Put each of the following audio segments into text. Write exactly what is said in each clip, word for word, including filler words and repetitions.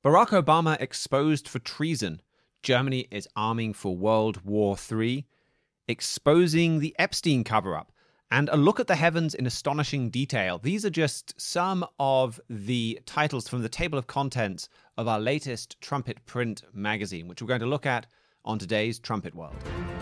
Barack Obama exposed for treason. Germany is arming for World War Three. Exposing the Epstein cover-up. And a look at the heavens in astonishing detail. These are just some of the titles from the table of contents of our latest Trumpet Print magazine, which we're going to look at on today's Trumpet World.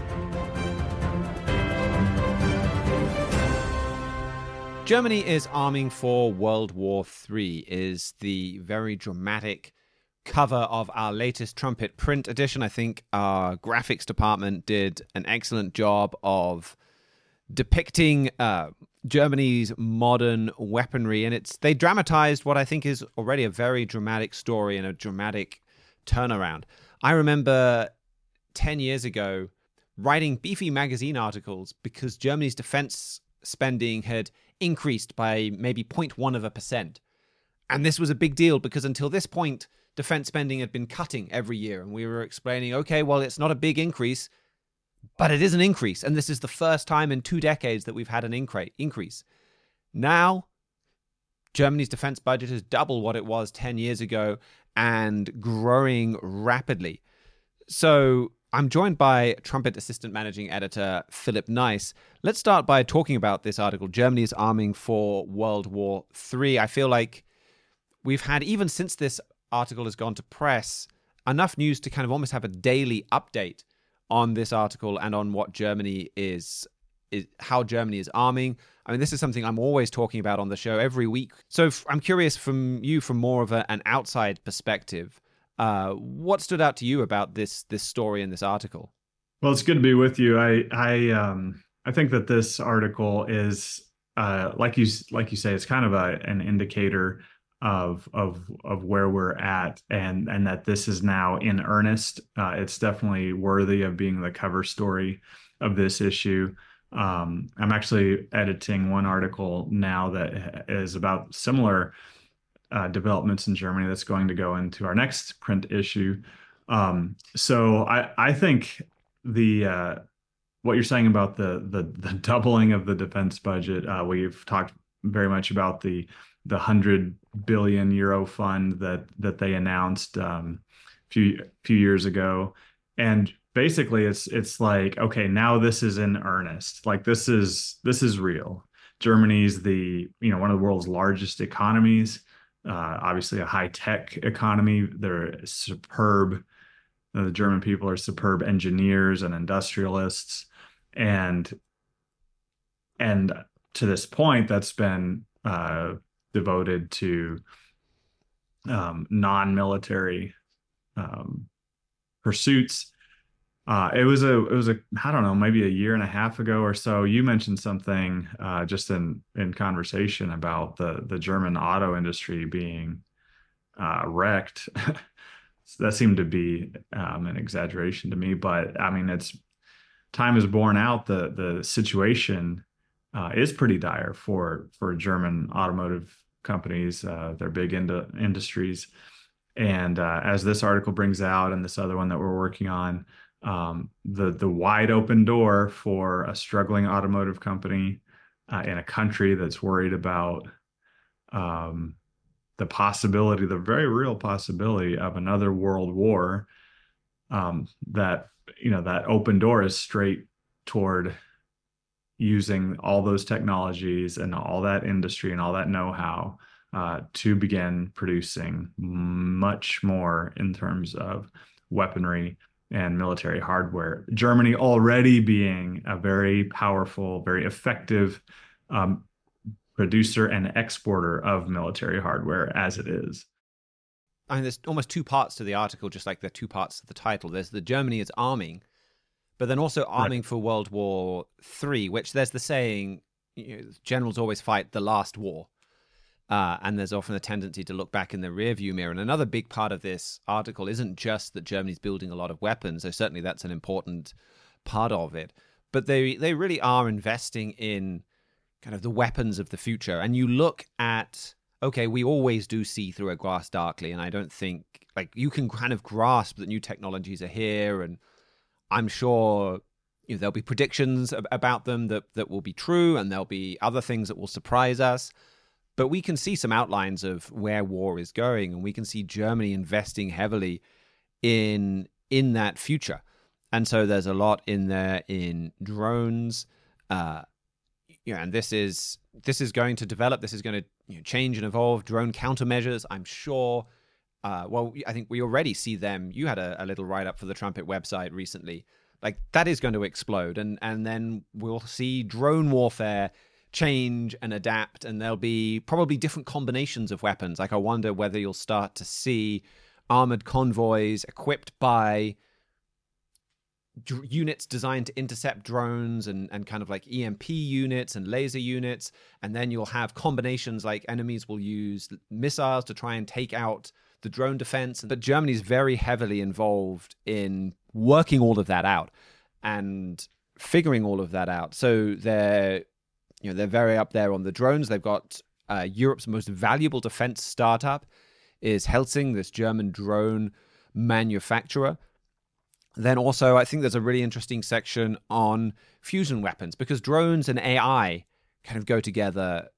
Germany is arming for World War Three is the very dramatic cover of our latest Trumpet Print edition. I think our graphics department did an excellent job of depicting uh, Germany's modern weaponry, and it's they dramatized what I think is already a very dramatic story and a dramatic turnaround. I remember ten years ago writing beefy magazine articles because Germany's defense spending had increased by maybe zero point one of a percent. And this was a big deal because until this point, defense spending had been cutting every year. And we were explaining, okay, well, it's not a big increase, but it is an increase. And this is the first time in two decades that we've had an incre- increase. Now, Germany's defense budget is double what it was ten years ago and growing rapidly. So I'm joined by Trumpet Assistant Managing Editor Philip Nice. Let's start by talking about this article, Germany is arming for World War Three. I feel like we've had, even since this article has gone to press, enough news to kind of almost have a daily update on this article and on what Germany is, is how Germany is arming. I mean, this is something I'm always talking about on the show every week. So f- I'm curious from you, from more of a, an outside perspective, uh, what stood out to you about this this story in this article? Well, it's good to be with you. I I um I think that this article is uh like you like you say, it's kind of a an indicator of of of where we're at, and and that this is now in earnest. Uh, it's definitely worthy of being the cover story of this issue. Um, I'm actually editing one article now that is about similar uh, developments in Germany that's going to go into our next print issue. Um, so I I think the uh, what you're saying about the the the doubling of the defense budget, uh, we've talked very much about the the one hundred billion euro fund that that they announced um, a few few years ago, and basically it's it's like, okay, now this is in earnest. Like this is this is real. Germany's the you know one of the world's largest economies, uh, obviously a high tech economy. They're superb. uh, The German people are superb engineers and industrialists, and and to this point, that's been uh, devoted to um, non-military um, pursuits. Uh, it was a, it was a, I don't know, maybe a year and a half ago or so. You mentioned something uh, just in in conversation about the the German auto industry being uh, wrecked. That seemed to be um, an exaggeration to me, but I mean, it's time has borne out the the situation uh, is pretty dire for for German automotive companies. Uh, they're big into industries, and uh, as this article brings out, and this other one that we're working on, um, the the wide open door for a struggling automotive company uh, in a country that's worried about um, the possibility, the very real possibility of another world war. Um, that you know that open door is straight toward using all those technologies and all that industry and all that know-how uh, to begin producing much more in terms of weaponry and military hardware. Germany already being a very powerful, very effective um, producer and exporter of military hardware as it is. I mean, there's almost two parts to the article, just like the two parts of the title. There's the Germany is arming, but then also arming right. for World War Three, which there's the saying, you know, generals always fight the last war. Uh, and there's often a tendency to look back in the rearview mirror. And another big part of this article isn't just that Germany's building a lot of weapons, though certainly that's an important part of it. But they they really are investing in kind of the weapons of the future. And you look at, okay, we always do see through a glass darkly. And I don't think, like, you can kind of grasp that new technologies are here. And I'm sure you know, there'll be predictions about them that, that will be true. And there'll be other things that will surprise us. But we can see some outlines of where war is going, and we can see Germany investing heavily in in that future. And so there's a lot in there in drones, uh, you know, and this is this is going to develop. This is going to you know, change and evolve. Drone countermeasures, I'm sure. Uh, well, I think we already see them. You had a, a little write-up for the Trumpet website recently. Like, that is going to explode, and and then we'll see drone warfare change and adapt, and there'll be probably different combinations of weapons. Like, I wonder whether you'll start to see armored convoys equipped by d- units designed to intercept drones, and, and kind of like E M P units and laser units, and then you'll have combinations like enemies will use missiles to try and take out the drone defense. But Germany's very heavily involved in working all of that out and figuring all of that out. So they're, you know, they're very up there on the drones. They've got uh, Europe's most valuable defense startup is Helsing, this German drone manufacturer. Then also, I think there's a really interesting section on fusion weapons, because drones and A I kind of go together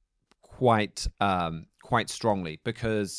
quite um, quite strongly, because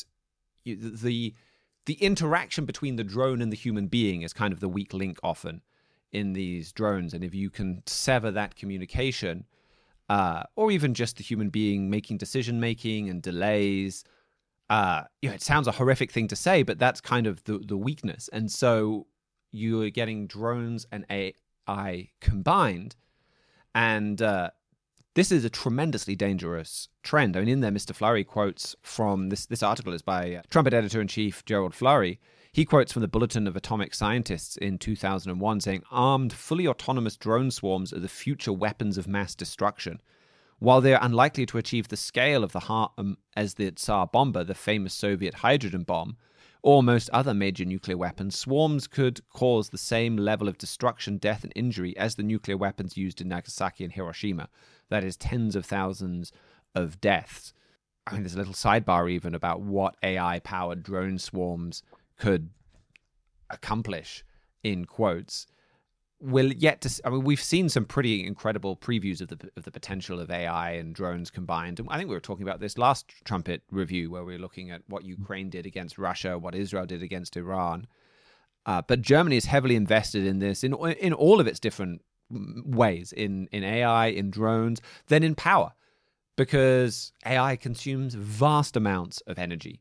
the the interaction between the drone and the human being is kind of the weak link often in these drones. And if you can sever that communication, uh, or even just the human being making decision making and delays, uh, you know, it sounds a horrific thing to say, but that's kind of the the weakness. And so you're getting drones and A I combined, and uh, this is a tremendously dangerous trend. I mean, in there, Mister Flurry quotes from this. This article is by uh, Trumpet editor-in-chief Gerald Flurry. He quotes from the Bulletin of Atomic Scientists in two thousand one, saying, "Armed, fully autonomous drone swarms are the future weapons of mass destruction. While they are unlikely to achieve the scale of the harm as the Tsar Bomba, the famous Soviet hydrogen bomb, or most other major nuclear weapons, swarms could cause the same level of destruction, death, and injury as the nuclear weapons used in Nagasaki and Hiroshima. That is tens of thousands of deaths." I mean, there's a little sidebar even about what A I-powered drone swarms could accomplish, in quotes. We'll yet to. I mean, we've seen some pretty incredible previews of the of the potential of A I and drones combined. And I think we were talking about this last Trumpet review, where we were looking at what Ukraine did against Russia, what Israel did against Iran. Uh, but Germany is heavily invested in this in in all of its different ways, in in A I, in drones, then in power, because A I consumes vast amounts of energy,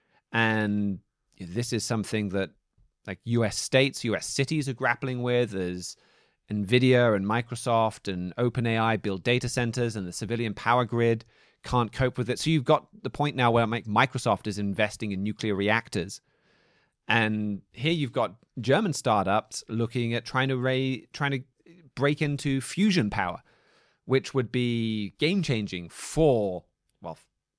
and this is something that like U S states, U S cities are grappling with, as NVIDIA and Microsoft and OpenAI build data centers, and the civilian power grid can't cope with it. So you've got the point now where Microsoft is investing in nuclear reactors. And here you've got German startups looking at trying to ra- trying to break into fusion power, which would be game-changing for, well,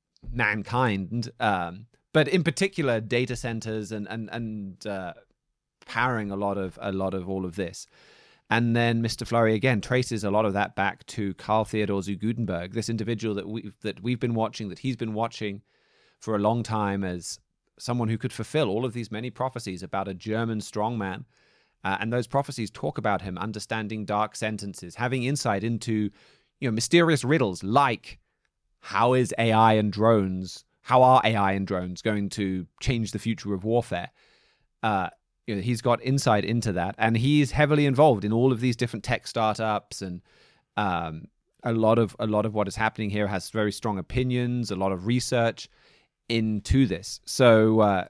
mankind, um, but in particular data centers and and and uh, powering a lot of a lot of all of this. And then Mister Flurry again traces a lot of that back to Carl Theodor zu Gutenberg, this individual that we that we've been watching, that he's been watching for a long time, as someone who could fulfill all of these many prophecies about a German strongman. Uh, and those prophecies talk about him understanding dark sentences, having insight into, you know, mysterious riddles like, how is A I and drones, how are A I and drones going to change the future of warfare? Uh, you know, he's got insight into that, and he's heavily involved in all of these different tech startups, and um, a lot of a lot of what is happening here has very strong opinions, a lot of research into this. So, uh,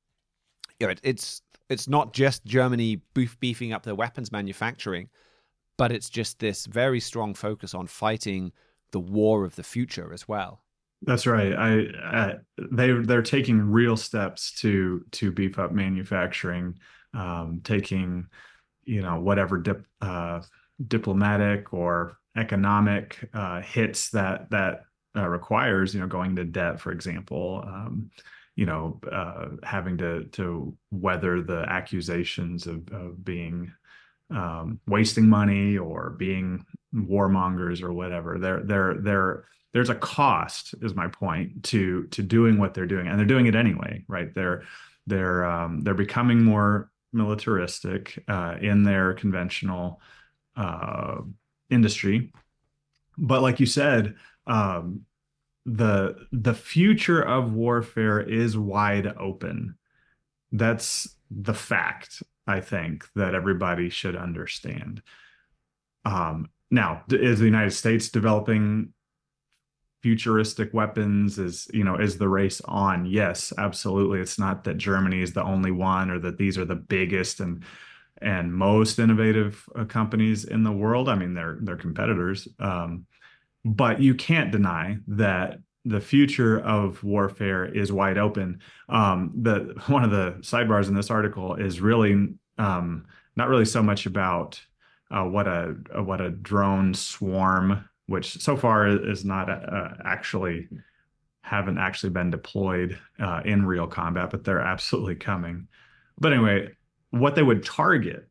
you know, it, it's it's not just Germany beef, beefing up their weapons manufacturing, but it's just this very strong focus on fighting the war of the future as well. That's right. I, I they they're taking real steps to to beef up manufacturing, um, taking, you know, whatever dip, uh, diplomatic or economic uh, hits that that uh, requires, you know, going to debt, for example, um, you know, uh, having to to weather the accusations of, of being um, wasting money or being warmongers or whatever. They're they're they're There's a cost, is my point, to to doing what they're doing, and they're doing it anyway, right? They're they're um, they're becoming more militaristic uh, in their conventional uh, industry, but like you said, um, the the future of warfare is wide open. That's the fact, I think, that everybody should understand. Um, now, is the United States developing futuristic weapons? Is, you know, is the race on? Yes, absolutely. It's not that Germany is the only one or that these are the biggest and and most innovative uh, companies in the world. I mean, they're they're competitors, um, but you can't deny that the future of warfare is wide open. Um, the one of the sidebars in this article is really um, not really so much about uh, what a, a what a drone swarm, which so far is not uh, actually haven't actually been deployed uh, in real combat, but they're absolutely coming. But anyway, what they would target,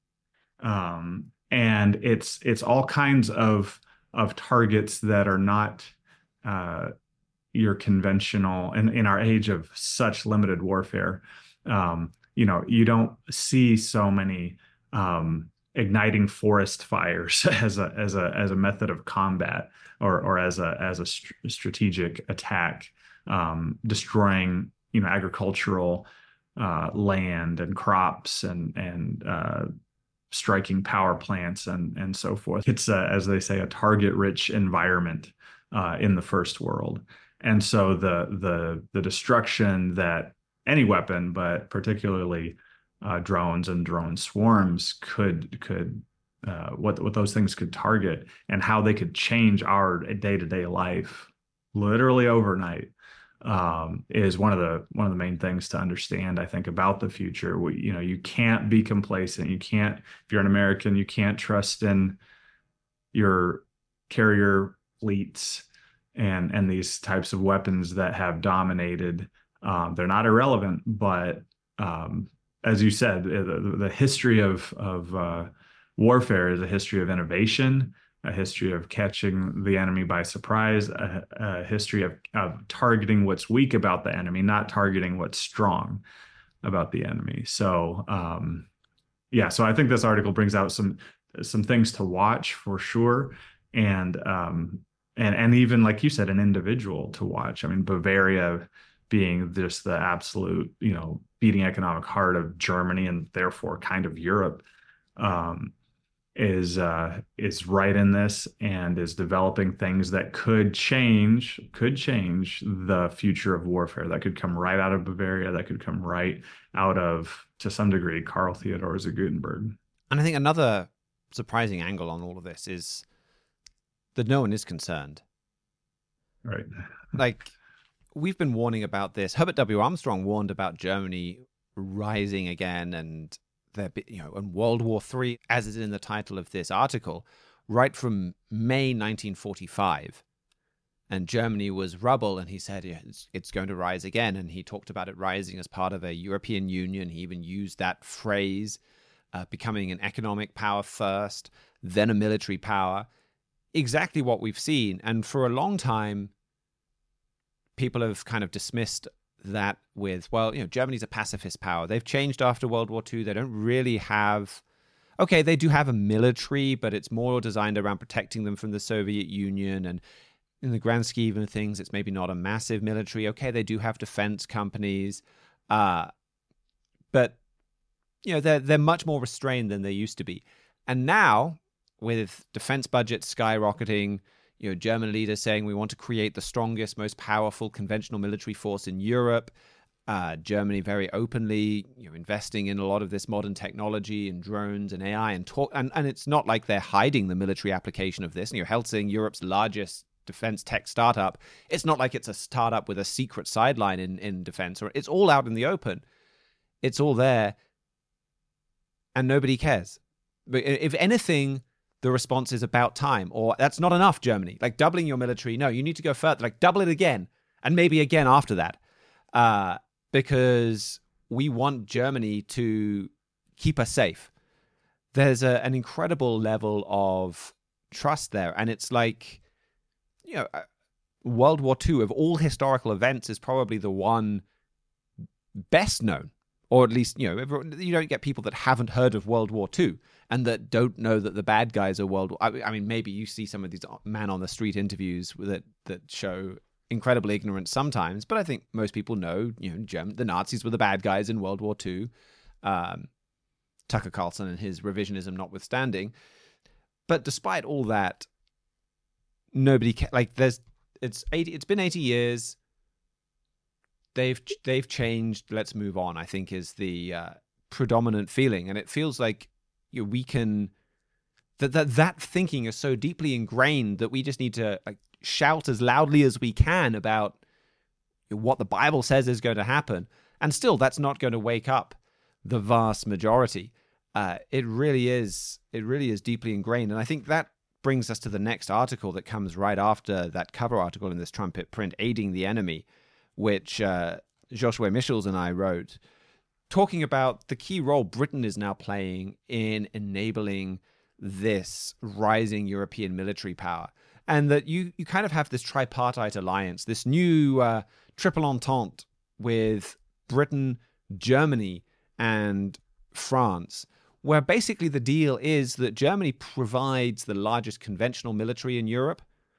um, and it's it's all kinds of of targets that are not uh, your conventional. In in our age of such limited warfare, um, you know, you don't see so many um, igniting forest fires as a as a as a method of combat, or or as a as a st strategic attack, um, destroying, you know, agricultural uh, land and crops, and and uh, striking power plants, and and so forth. It's a, as they say, a target-rich environment uh, in the first world, and so the the the destruction that any weapon, but particularly uh, drones and drone swarms, could could uh, what what those things could target, and how they could change our day-to-day life literally overnight, um, is one of the one of the main things to understand, I think, about the future. We, you know, you can't be complacent. You can't, if you're an American, you can't trust in your carrier fleets and and these types of weapons that have dominated. Um, they're not irrelevant, but um, as you said, the, the history of of uh, warfare is a history of innovation, a history of catching the enemy by surprise, a, a history of, of targeting what's weak about the enemy, not targeting what's strong about the enemy. So, um, yeah, so I think this article brings out some some things to watch for sure, and um, and and even, like you said, an individual to watch. I mean, Bavaria being just the absolute, you know, beating economic heart of Germany and therefore kind of Europe, um, is uh, is right in this, and is developing things that could change could change the future of warfare. That could come right out of Bavaria. That could come right out of, to some degree, Karl Theodor Gutenberg. And I think another surprising angle on all of this is that no one is concerned. Right. Like, we've been warning about this. Herbert W. Armstrong warned about Germany rising again, and there, you know, and World War Three, as is in the title of this article, right from May nineteen forty-five. And Germany was rubble, and he said, yeah, it's, it's going to rise again. And he talked about it rising as part of a European Union. He even used that phrase, uh, becoming an economic power first, then a military power. Exactly what we've seen. And for a long time, people have kind of dismissed that with, well, you know, Germany's a pacifist power. They've changed after World War Two. They don't really have, okay, they do have a military, but it's more designed around protecting them from the Soviet Union. And in the grand scheme of things, it's maybe not a massive military. Okay, they do have defense companies, uh, but, you know, they're, they're much more restrained than they used to be. And now, with defense budgets skyrocketing, you know, German leaders saying we want to create the strongest, most powerful conventional military force in Europe. Uh, Germany very openly, you know, investing in a lot of this modern technology and drones and A I, and talk, and, and it's not like they're hiding the military application of this. You know, Helsing, Europe's largest defense tech startup, it's not like it's a startup with a secret sideline in in defense, or it's all out in the open. It's all there, and nobody cares. But if anything, the response is about time, or that's not enough, Germany. Like, doubling your military, no, you need to go further. Like, double it again, and maybe again after that, uh, because we want Germany to keep us safe. There's a, an incredible level of trust there, and it's like, you know, World War Two, of all historical events, is probably the one best known. Or at least, you know, everyone, you don't get people that haven't heard of World War Two and that don't know that the bad guys are World War. I, I mean, maybe you see some of these man on the street interviews that that show incredible ignorance sometimes, but I think most people know, you know, German, the Nazis were the bad guys in World War Two. Um, Tucker Carlson and his revisionism notwithstanding. But despite all that, nobody ca- like there's it's eighty. It's been eighty years. They've they've changed. Let's move on, I think, is the uh, predominant feeling, and it feels like you know, we can that that that thinking is so deeply ingrained that we just need to like shout as loudly as we can about you know, what the Bible says is going to happen, and still that's not going to wake up the vast majority. Uh, it really is. It really is deeply ingrained, and I think that brings us to the next article that comes right after that cover article in this Trumpet print, Aiding the Enemy, which uh, Joshua Michels and I wrote, talking about the key role Britain is now playing in enabling this rising European military power. And that you, you kind of have this tripartite alliance, this new uh, triple entente with Britain, Germany, and France, where basically the deal is that Germany provides the largest conventional military in Europe,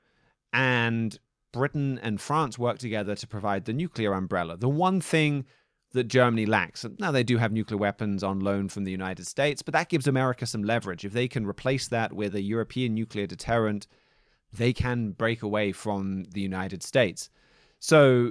and Britain and France work together to provide the nuclear umbrella, the one thing that Germany lacks. Now, they do have nuclear weapons on loan from the United States, but that gives America some leverage. If they can replace that with a European nuclear deterrent, they can break away from the United States. So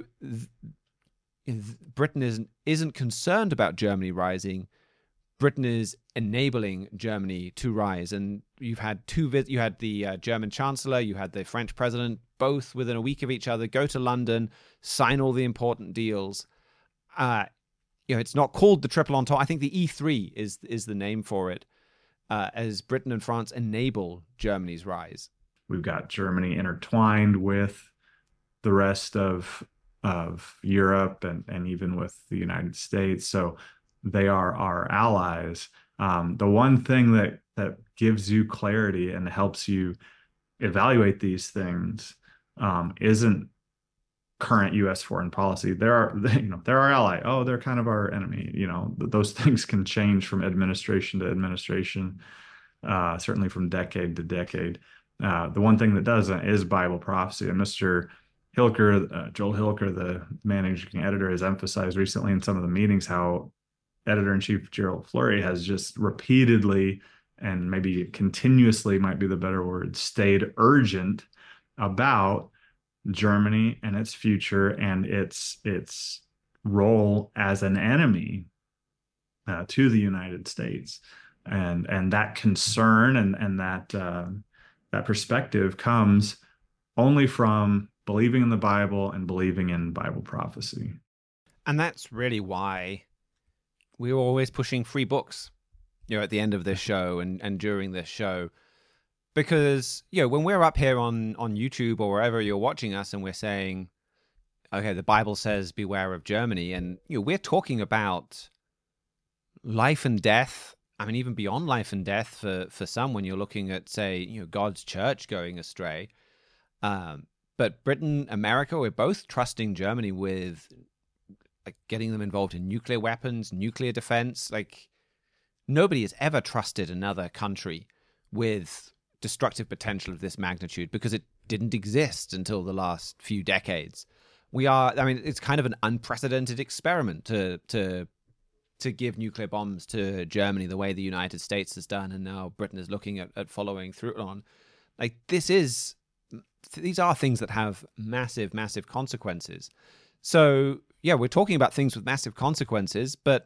th- Britain isn't, isn't concerned about Germany rising. Britain is enabling Germany to rise, and you've had two. You had the uh, German Chancellor, you had the French President, both within a week of each other, go to London, sign all the important deals. Uh, you know, it's not called the Triple Entente. I think the E three is is the name for it, uh, as Britain and France enable Germany's rise. We've got Germany intertwined with the rest of of Europe and and even with the United States. So they are our allies. Um, the one thing that that gives you clarity and helps you evaluate these things um, isn't current U S foreign policy. There are, you know, they're our ally. Oh, they're kind of our enemy. You know, those things can change from administration to administration, uh, certainly from decade to decade. Uh, the one thing that doesn't is Bible prophecy. And Mister Hilker, uh, Joel Hilker, the managing editor, has emphasized recently in some of the meetings how Editor-in-Chief Gerald Flurry has just repeatedly, and maybe continuously might be the better word, stayed urgent about Germany and its future and its its role as an enemy uh, to the United States. And and that concern and and that uh, that perspective comes only from believing in the Bible and believing in Bible prophecy. And that's really why we were always pushing free books, you know, at the end of this show and, and during this show. Because, you know, when we're up here on, on YouTube or wherever you're watching us and we're saying, okay, the Bible says beware of Germany, and, you know, we're talking about life and death. I mean, even beyond life and death for, for some, when you're looking at, say, you know, God's church going astray. Um, but Britain, America, we're both trusting Germany with like getting them involved in nuclear weapons, nuclear defense. Like, nobody has ever trusted another country with destructive potential of this magnitude because it didn't exist until the last few decades. We are, I mean, it's kind of an unprecedented experiment to to to give nuclear bombs to Germany the way the United States has done, and now Britain is looking at, at following through on. Like, this is, these are things that have massive, massive consequences. So, yeah, we're talking about things with massive consequences, but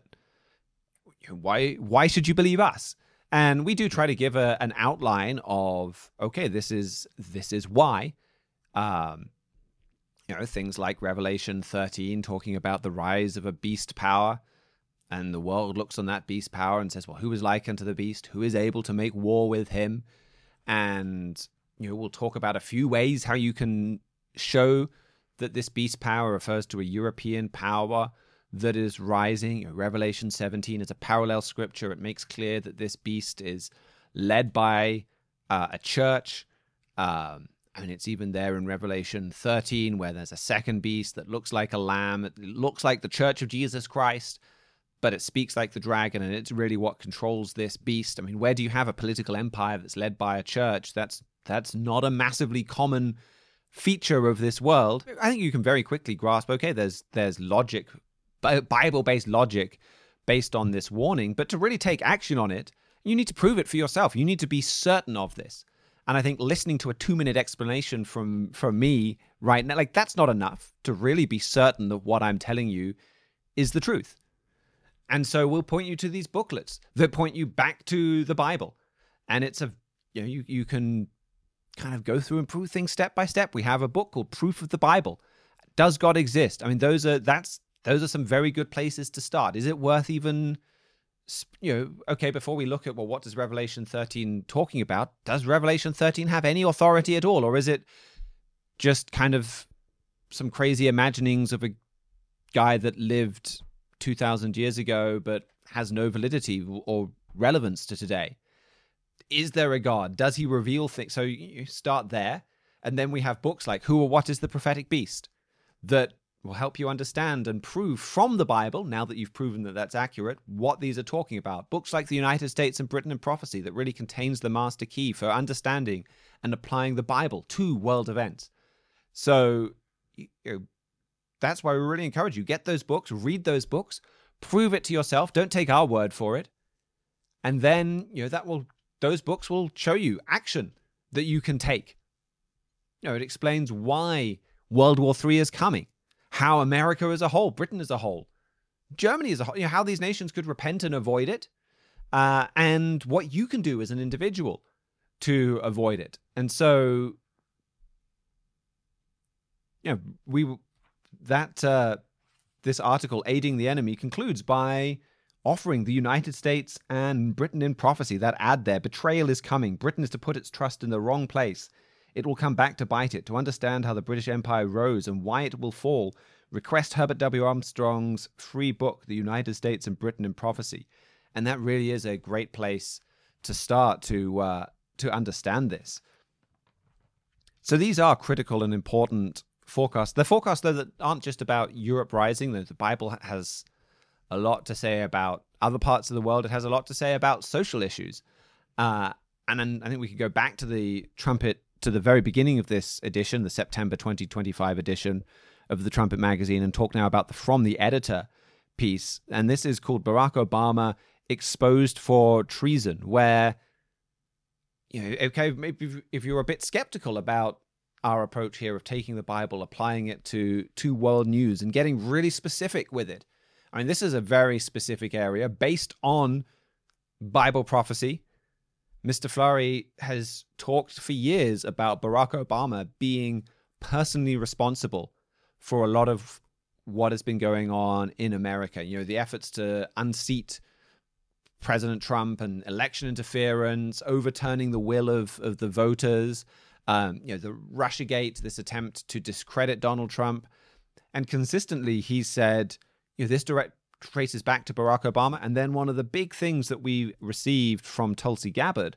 why why should you believe us? And we do try to give a, an outline of, okay, this is this is why. Um, you know, things like Revelation thirteen talking about the rise of a beast power, and the world looks on that beast power and says, well, who is like unto the beast? Who is able to make war with him? And, you know, we'll talk about a few ways how you can show that this beast power refers to a European power that is rising. You know, Revelation seventeen is a parallel scripture. It makes clear that this beast is led by uh, a church. Um, and it's even there in Revelation thirteen, where there's a second beast that looks like a lamb. It looks like the church of Jesus Christ, but it speaks like the dragon, and it's really what controls this beast. I mean, where do you have a political empire that's led by a church? That's that's not a massively common feature of this world, I think you can very quickly grasp, okay, there's there's logic, Bible-based logic based on this warning, but to really take action on it, you need to prove it for yourself. You need to be certain of this. And I think listening to a two-minute explanation from, from me right now, like that's not enough to really be certain that what I'm telling you is the truth. And so we'll point you to these booklets that point you back to the Bible. And it's a, you know, you, you can kind of go through and prove things step by step. We have a book called Proof of the Bible. Does God exist? I mean, those are, that's, those are some very good places to start. Is it worth even, you know, okay, before we look at, well, what does Revelation thirteen talking about? Does Revelation thirteen have any authority at all? Or is it just kind of some crazy imaginings of a guy that lived two thousand years ago, but has no validity or relevance to today? Is there a God? Does he reveal things? So you start there. And then we have books like Who or What is the Prophetic Beast that will help you understand and prove from the Bible, now that you've proven that that's accurate, what these are talking about. Books like The United States and Britain in Prophecy that really contains the master key for understanding and applying the Bible to world events. So you know, that's why we really encourage you. Get those books, read those books, prove it to yourself. Don't take our word for it. And then, you know, that will, those books will show you action that you can take. You know, it explains why World War Three is coming, how America as a whole, Britain as a whole, Germany as a whole, you know, how these nations could repent and avoid it, uh, and what you can do as an individual to avoid it. And so, you know, we that uh, this article, Aiding the Enemy, concludes by offering the United States and Britain in Prophecy, that ad there, betrayal is coming. Britain is to put its trust in the wrong place. It will come back to bite it. To understand how the British Empire rose and why it will fall, request Herbert W. Armstrong's free book, The United States and Britain in Prophecy. And that really is a great place to start to uh, to understand this. So these are critical and important forecasts. They're forecasts, though, that aren't just about Europe rising. The Bible has a lot to say about other parts of the world. It has a lot to say about social issues. Uh, and then I think we could go back to the trumpet, to the very beginning of this edition, the September twenty twenty-five edition of the Trumpet magazine, and talk now about the From the Editor piece. And this is called Barack Obama Exposed for Treason, where, you know, okay, maybe if you're a bit skeptical about our approach here of taking the Bible, applying it to, to world news and getting really specific with it. I mean, this is a very specific area based on Bible prophecy. Mister Flurry has talked for years about Barack Obama being personally responsible for a lot of what has been going on in America. You know, the efforts to unseat President Trump and election interference, overturning the will of, of the voters, um, you know, the Russiagate, this attempt to discredit Donald Trump. And consistently, he said, you know, this direct traces back to Barack Obama. And then one of the big things that we received from Tulsi Gabbard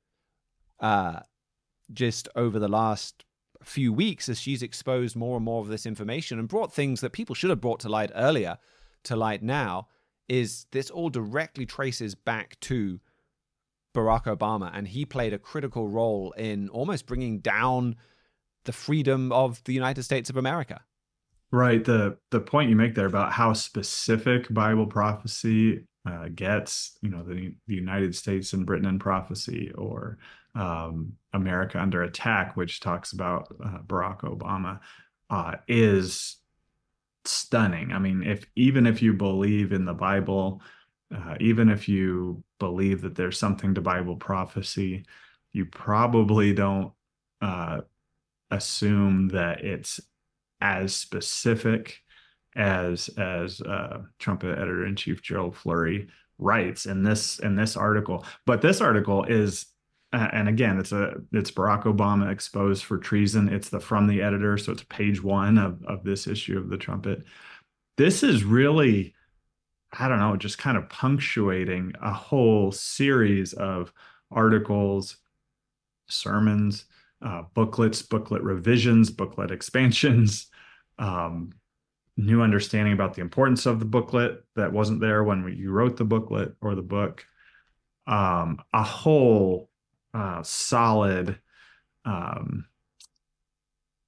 uh, just over the last few weeks, as she's exposed more and more of this information and brought things that people should have brought to light earlier to light now, is this all directly traces back to Barack Obama. And he played a critical role in almost bringing down the freedom of the United States of America. Right. The the point you make there about how specific Bible prophecy uh, gets, you know, the, the United States and Britain in Prophecy, or um, America Under Attack, which talks about uh, Barack Obama, uh, is stunning. I mean, if even if you believe in the Bible, uh, even if you believe that there's something to Bible prophecy, you probably don't uh, assume that it's as specific as as uh, Trumpet Editor-in-Chief Gerald Flurry writes in this in this article. But this article is, uh, and again, it's a it's Barack Obama exposed for treason. It's the From the Editor, so it's page one of of this issue of the Trumpet. This is really, I don't know, just kind of punctuating a whole series of articles, sermons, uh, booklets, booklet revisions, booklet expansions, um, new understanding about the importance of the booklet that wasn't there when you wrote the booklet or the book, um, a whole uh, solid um,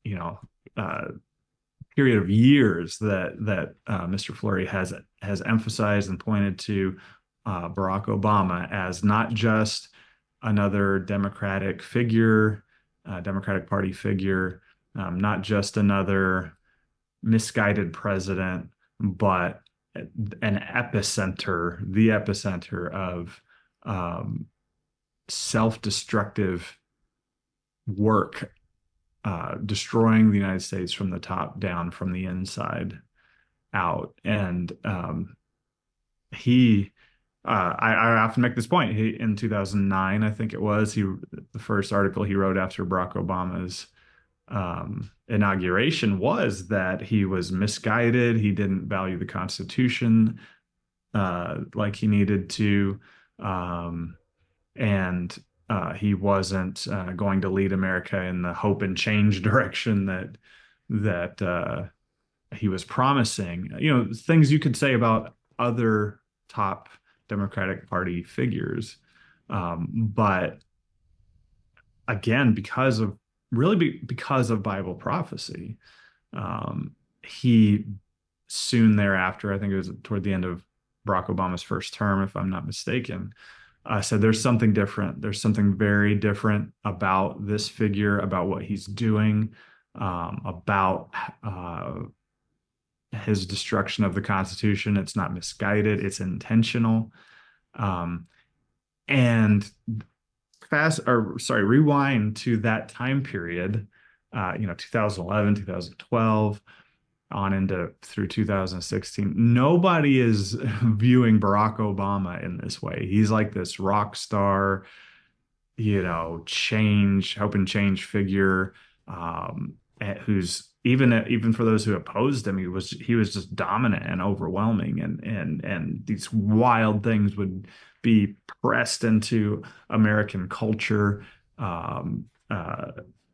you know, uh, period of years that that uh, Mister Fleury has has emphasized and pointed to uh, Barack Obama as not just another Democratic figure, uh, Democratic Party figure, um, not just another misguided president, but an epicenter, the epicenter of um, self-destructive work, uh, destroying the United States from the top down, from the inside out. And um, he, uh, I, I often make this point. He, in two thousand nine, I think it was, he the first article he wrote after Barack Obama's um, inauguration was that he was misguided. He didn't value the Constitution uh, like he needed to. Um, and uh, he wasn't uh, going to lead America in the hope and change direction that that uh, he was promising. You know, things you could say about other top Democratic Party figures, um, but again, because of really be, because of Bible prophecy, um, he soon thereafter, I think it was toward the end of Barack Obama's first term, if I'm not mistaken, uh, said there's something different. There's something very different about this figure, about what he's doing, um, about uh, his destruction of the Constitution. It's not misguided, it's intentional. Um, and fast or sorry, rewind to that time period, uh, you know, two thousand eleven, two thousand twelve, on into through two thousand sixteen. Nobody is viewing Barack Obama in this way. He's like this rock star, you know, change, hope and change figure, um, who's even even for those who opposed him, he was he was just dominant and overwhelming, and and and these wild things would be pressed into American culture, um, uh,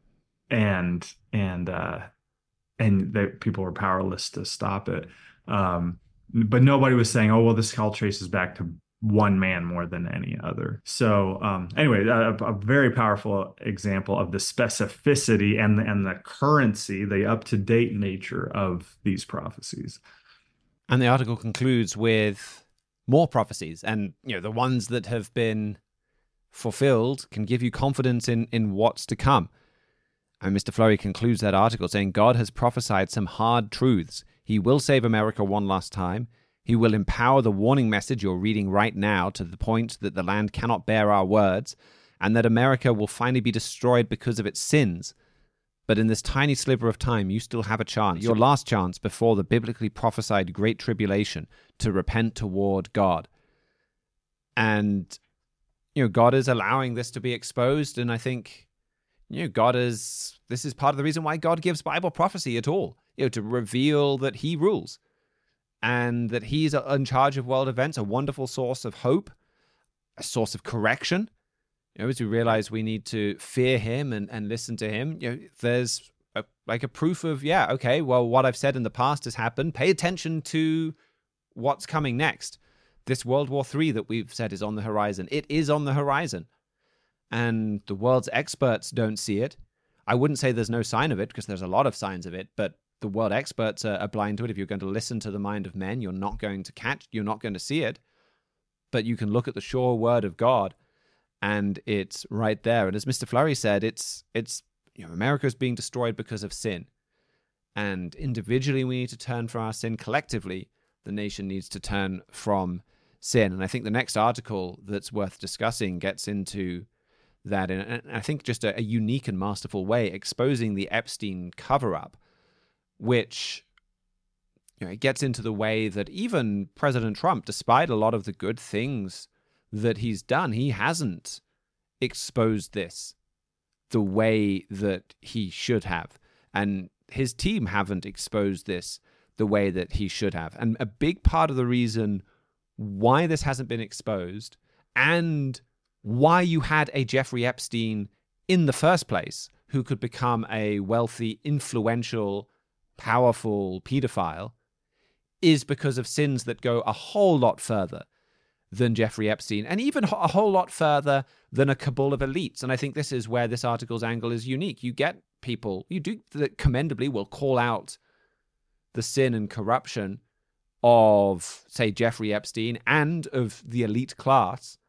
and and uh, and that people were powerless to stop it. Um, but nobody was saying, "Oh, well, this all traces back to one man more than any other." So um, anyway, a, a very powerful example of the specificity and the, and the currency, the up-to-date nature of these prophecies. And the article concludes with more prophecies, and you know the ones that have been fulfilled can give you confidence in in what's to come. And Mister Fleury concludes that article saying, God has prophesied some hard truths. He will save America one last time. He will empower the warning message you're reading right now to the point that the land cannot bear our words, and that America will finally be destroyed because of its sins. But in this tiny sliver of time, you still have a chance, your last chance before the biblically prophesied Great Tribulation, to repent toward God. And, you know, God is allowing this to be exposed, and I think, you know, God is, this is part of the reason why God gives Bible prophecy at all, you know, to reveal that he rules and that he's in charge of world events, a wonderful source of hope, a source of correction. You know, as we realize we need to fear him and, and listen to him, you know, there's a, like a proof of, yeah, okay, well, what I've said in the past has happened. Pay attention to what's coming next. This World War Three that we've said is on the horizon. It is on the horizon. And the world's experts don't see it. I wouldn't say there's no sign of it, because there's a lot of signs of it, but the world experts are, are blind to it. If you're going to listen to the mind of men, you're not going to catch, you're not going to see it. But you can look at the sure word of God, and it's right there. And as Mister Fleury said, it's it's you know, America's being destroyed because of sin. And individually we need to turn from our sin. Collectively, the nation needs to turn from sin. And I think the next article that's worth discussing gets into that in, I think, just a, a unique and masterful way, exposing the Epstein cover-up, which, you know, it gets into the way that even President Trump, despite a lot of the good things that he's done, he hasn't exposed this the way that he should have. And his team haven't exposed this the way that he should have. And a big part of the reason why this hasn't been exposed, and why you had a Jeffrey Epstein in the first place, who could become a wealthy, influential, powerful pedophile, is because of sins that go a whole lot further than Jeffrey Epstein, and even a whole lot further than a cabal of elites. And I think this is where this article's angle is unique. You get people, you do that commendably will call out the sin and corruption of, say, Jeffrey Epstein and of the elite class,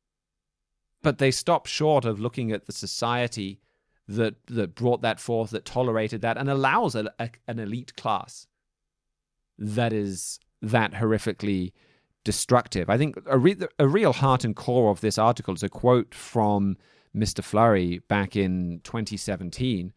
but they stop short of looking at the society that that brought that forth, that tolerated that, and allows a, a, an elite class that is that horrifically destructive. I think a, re- a real heart and core of this article is a quote from Mister Flurry back in twenty seventeen.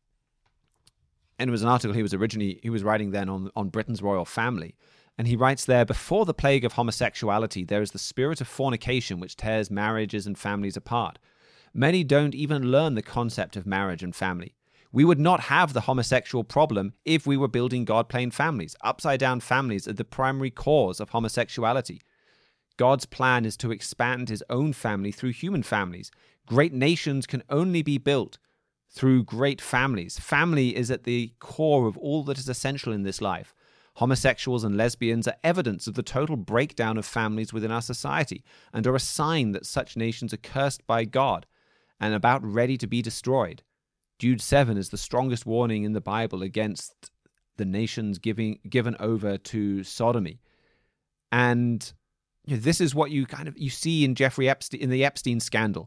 And it was an article he was originally, he was writing then on, on Britain's royal family. And he writes there, before the plague of homosexuality, there is the spirit of fornication which tears marriages and families apart. Many don't even learn the concept of marriage and family. We would not have the homosexual problem if we were building God-plane families. Upside-down families are the primary cause of homosexuality. God's plan is to expand his own family through human families. Great nations can only be built through great families. Family is at the core of all that is essential in this life. Homosexuals and lesbians are evidence of the total breakdown of families within our society and are a sign that such nations are cursed by God and about ready to be destroyed. Jude seven is the strongest warning in the Bible against the nations giving given over to sodomy. And you know, this is what you kind of you see in Jeffrey Epstein, in the Epstein scandal.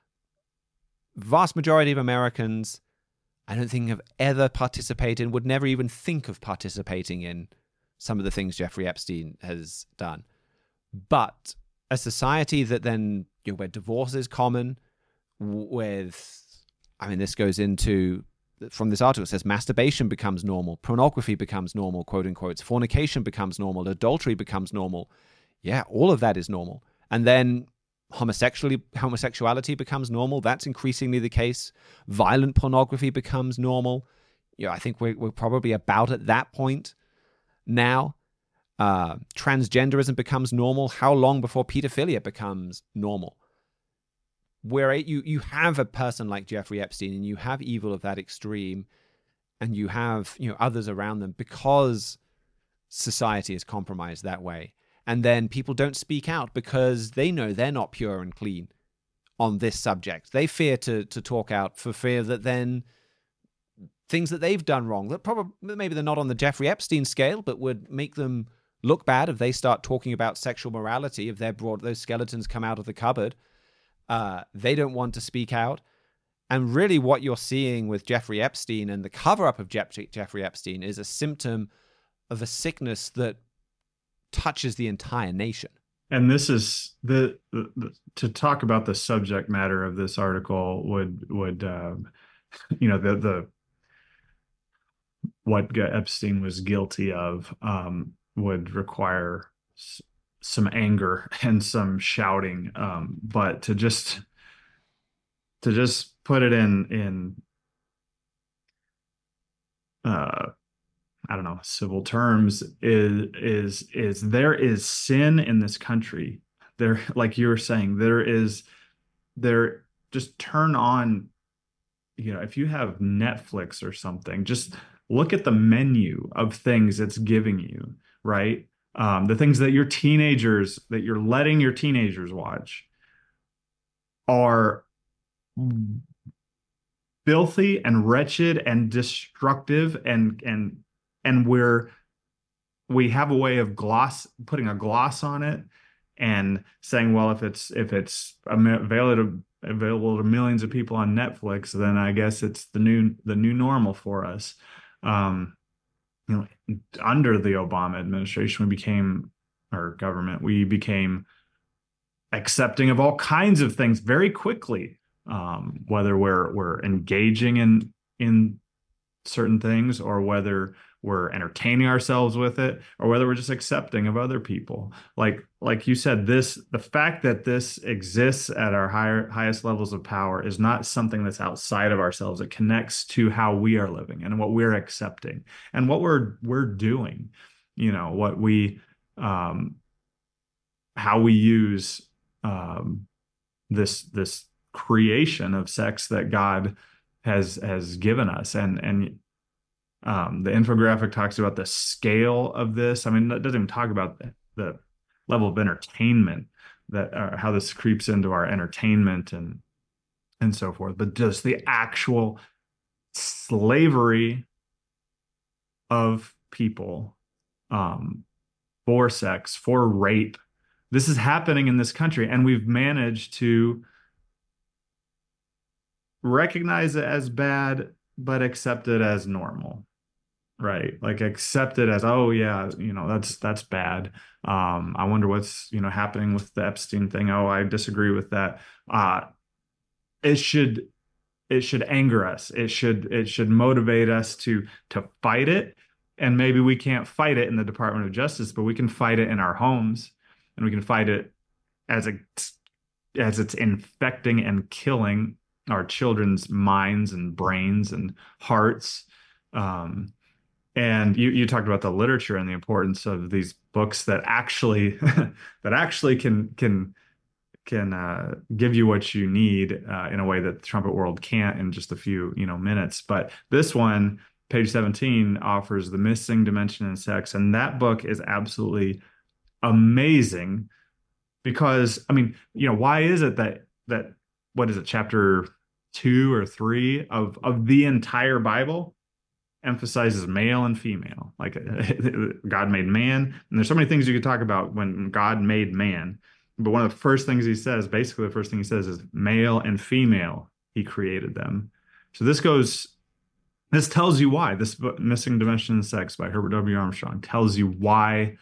Vast majority of Americans, I don't think, have ever participated, would never even think of participating in some of the things Jeffrey Epstein has done. But a society that then, you know, where divorce is common, with, I mean, this goes into, from this article, it says masturbation becomes normal, pornography becomes normal, quote unquote, fornication becomes normal, adultery becomes normal. Yeah, all of that is normal. And then homosexuality, homosexuality becomes normal. That's increasingly the case. Violent pornography becomes normal. You know, I think we're, we're probably about at that point now. Uh, transgenderism becomes normal. How long before pedophilia becomes normal? Where you, you have a person like Jeffrey Epstein and you have evil of that extreme and you have, you know, others around them because society is compromised that way. And then people don't speak out because they know they're not pure and clean on this subject. They fear to to talk out for fear that then things that they've done wrong, that probably maybe they're not on the Jeffrey Epstein scale, but would make them look bad if they start talking about sexual morality, if they're brought, those skeletons come out of the cupboard. Uh, they don't want to speak out. And really what you're seeing with Jeffrey Epstein and the cover-up of Jeff- Jeffrey Epstein is a symptom of a sickness that touches the entire nation. And this is the, the, the to talk about the subject matter of this article would would uh, you know the the what Epstein was guilty of um, would require s- some anger and some shouting, um, but to just to just put it in in uh, I don't know, civil terms is is is there is sin in this country. There, like you were saying, there is there just turn on, you know, if you have Netflix or something, just look at the menu of things it's giving you, right? Um, the things that your teenagers, that you're letting your teenagers watch are filthy and wretched and destructive and and and we're we have a way of gloss putting a gloss on it and saying, well, if it's if it's available to, available to millions of people on Netflix, then I guess it's the new the new normal for us. Um, you know, under the Obama administration, we became, or government, we became accepting of all kinds of things very quickly. Um, whether we're we're engaging in in certain things or whether we're entertaining ourselves with it or whether we're just accepting of other people. Like like you said, this the fact that this exists at our higher highest levels of power is not something that's outside of ourselves. It connects to how we are living and what we're accepting and what we're we're doing. You know, what we um how we use um this this creation of sex that God has has given us. And and um, the infographic talks about the scale of this. I mean, it doesn't even talk about the, the level of entertainment that uh, how this creeps into our entertainment and and so forth. But just the actual slavery of people um, for sex, for rape. This is happening in this country, and we've managed to recognize it as bad, but accept it as normal, right? Like accept it as, oh yeah, you know, that's that's bad. Um, I wonder what's, you know, happening with the Epstein thing. Oh, I disagree with that. Uh, it should it should anger us. It should it should motivate us to to fight it. And maybe we can't fight it in the Department of Justice, but we can fight it in our homes, and we can fight it as a as it's infecting and killing our children's minds and brains and hearts. Um, and you you talked about the literature and the importance of these books that actually that actually can can can uh, give you what you need uh, in a way that the trumpet world can't in just a few, you know, minutes. But this one, page seventeen, offers the missing dimension in sex, and that book is absolutely amazing because, I mean, you know, why is it that that what is it, chapter two or three of of the entire Bible emphasizes male and female? Like God made man, and there's so many things you could talk about when God made man. But one of the first things he says, basically the first thing he says is male and female, he created them. So this goes, this tells you why. This book, Missing Dimension in Sex by Herbert W. Armstrong, tells you why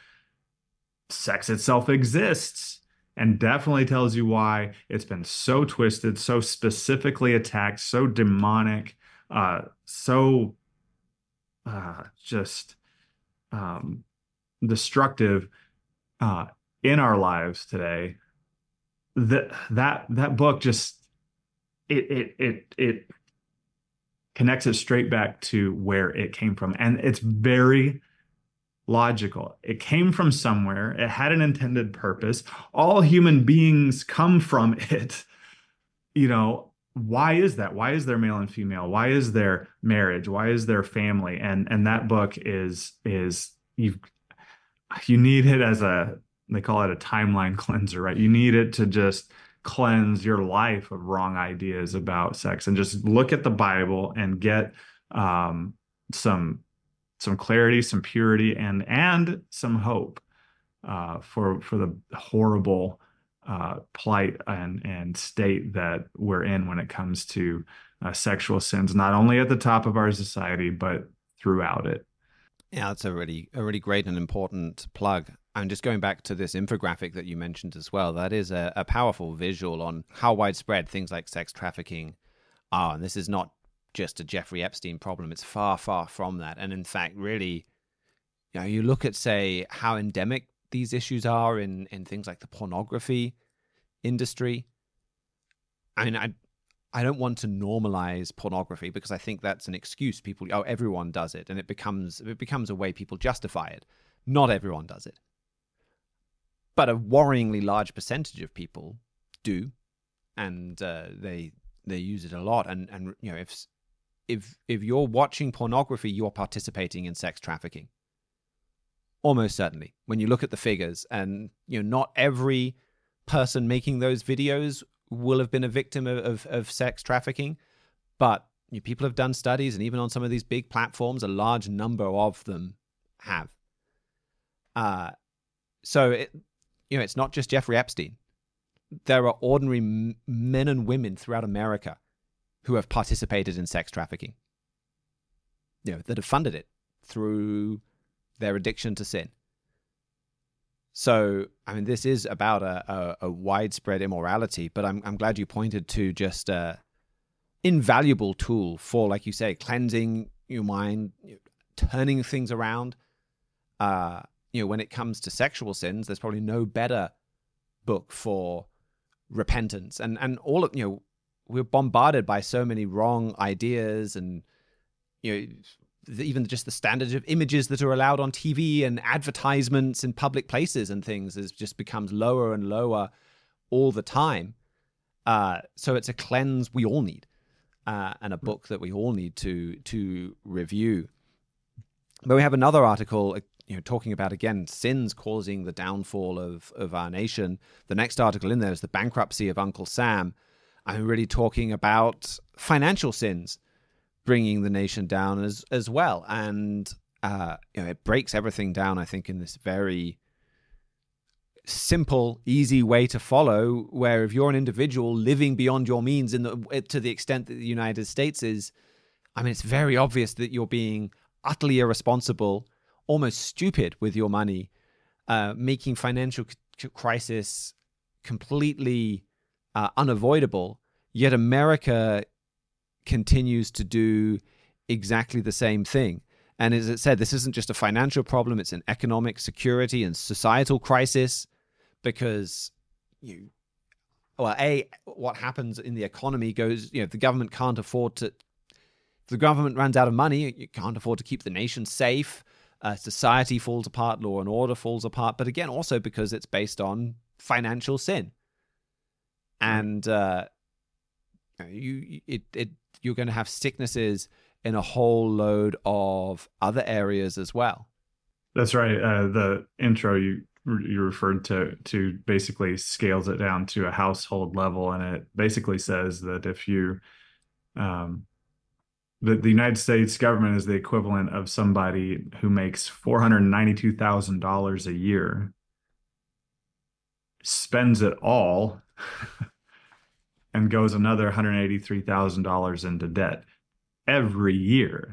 sex itself exists, and definitely tells you why it's been so twisted, so specifically attacked, so demonic, uh, so uh, just um, destructive uh, in our lives today. That that that book just it it it it connects it straight back to where it came from, and it's very logical. It came from somewhere. It had an intended purpose. All human beings come from it. You know, why is that? Why is there male and female? Why is there marriage? Why is there family? And and that book is is you you need it as a, they call it a timeline cleanser, right? You need it to just cleanse your life of wrong ideas about sex, and just look at the Bible and get um, some some clarity, some purity, and and some hope uh, for for the horrible uh, plight and and state that we're in when it comes to uh, sexual sins, not only at the top of our society but throughout it. Yeah, that's a really a really great and important plug. And just going back to this infographic that you mentioned as well, that is a, a powerful visual on how widespread things like sex trafficking are. And this is not just a Jeffrey Epstein problem. It's far, far from that. And in fact, really, you know, you look at, say, how endemic these issues are in, in things like the pornography industry. I mean, I I don't want to normalize pornography because I think that's an excuse. People, oh, everyone does it, and it becomes it becomes a way people justify it. Not everyone does it, but a worryingly large percentage of people do, and uh, they they use it a lot. And and you know, if if if you're watching pornography, you're participating in sex trafficking. Almost certainly, when you look at the figures, and you know, not every person making those videos will have been a victim of, of, of sex trafficking, but you know, people have done studies, and even on some of these big platforms, a large number of them have. Uh, so, it, you know, it's not just Jeffrey Epstein. There are ordinary m- men and women throughout America who have participated in sex trafficking, you know, that have funded it through their addiction to sin. So, I mean, this is about a, a, a widespread immorality, but I'm I'm glad you pointed to just a invaluable tool for, like you say, cleansing your mind, you know, turning things around. Uh, you know, when it comes to sexual sins, there's probably no better book for repentance. And and all of, you know, we're bombarded by so many wrong ideas, and you know, even just the standards of images that are allowed on T V and advertisements in public places and things is just becomes lower and lower all the time. Uh, so it's a cleanse we all need, uh, and a book that we all need to to review. But we have another article, you know, talking about, again, sins causing the downfall of of our nation. The next article in there is the bankruptcy of Uncle Sam. I'm really talking about financial sins bringing the nation down as as well. And uh, you know, it breaks everything down, I think, in this very simple, easy way to follow, where if you're an individual living beyond your means in the to the extent that the United States is, I mean, it's very obvious that you're being utterly irresponsible, almost stupid with your money, uh, making financial c- crisis completely uh, unavoidable. Yet America continues to do exactly the same thing. And as it said, this isn't just a financial problem, it's an economic, security, and societal crisis, because you, well, A, what happens in the economy goes, you know, the government can't afford to, if the government runs out of money, you can't afford to keep the nation safe, uh, society falls apart, law and order falls apart, but again, also because it's based on financial sin. And uh, you, it, it, you're going to have sicknesses in a whole load of other areas as well. That's right. Uh, the intro you you referred to to basically scales it down to a household level, and it basically says that if you um, the, the United States government is the equivalent of somebody who makes four hundred ninety-two thousand dollars a year, spends it all, and goes another one hundred eighty-three thousand dollars into debt every year.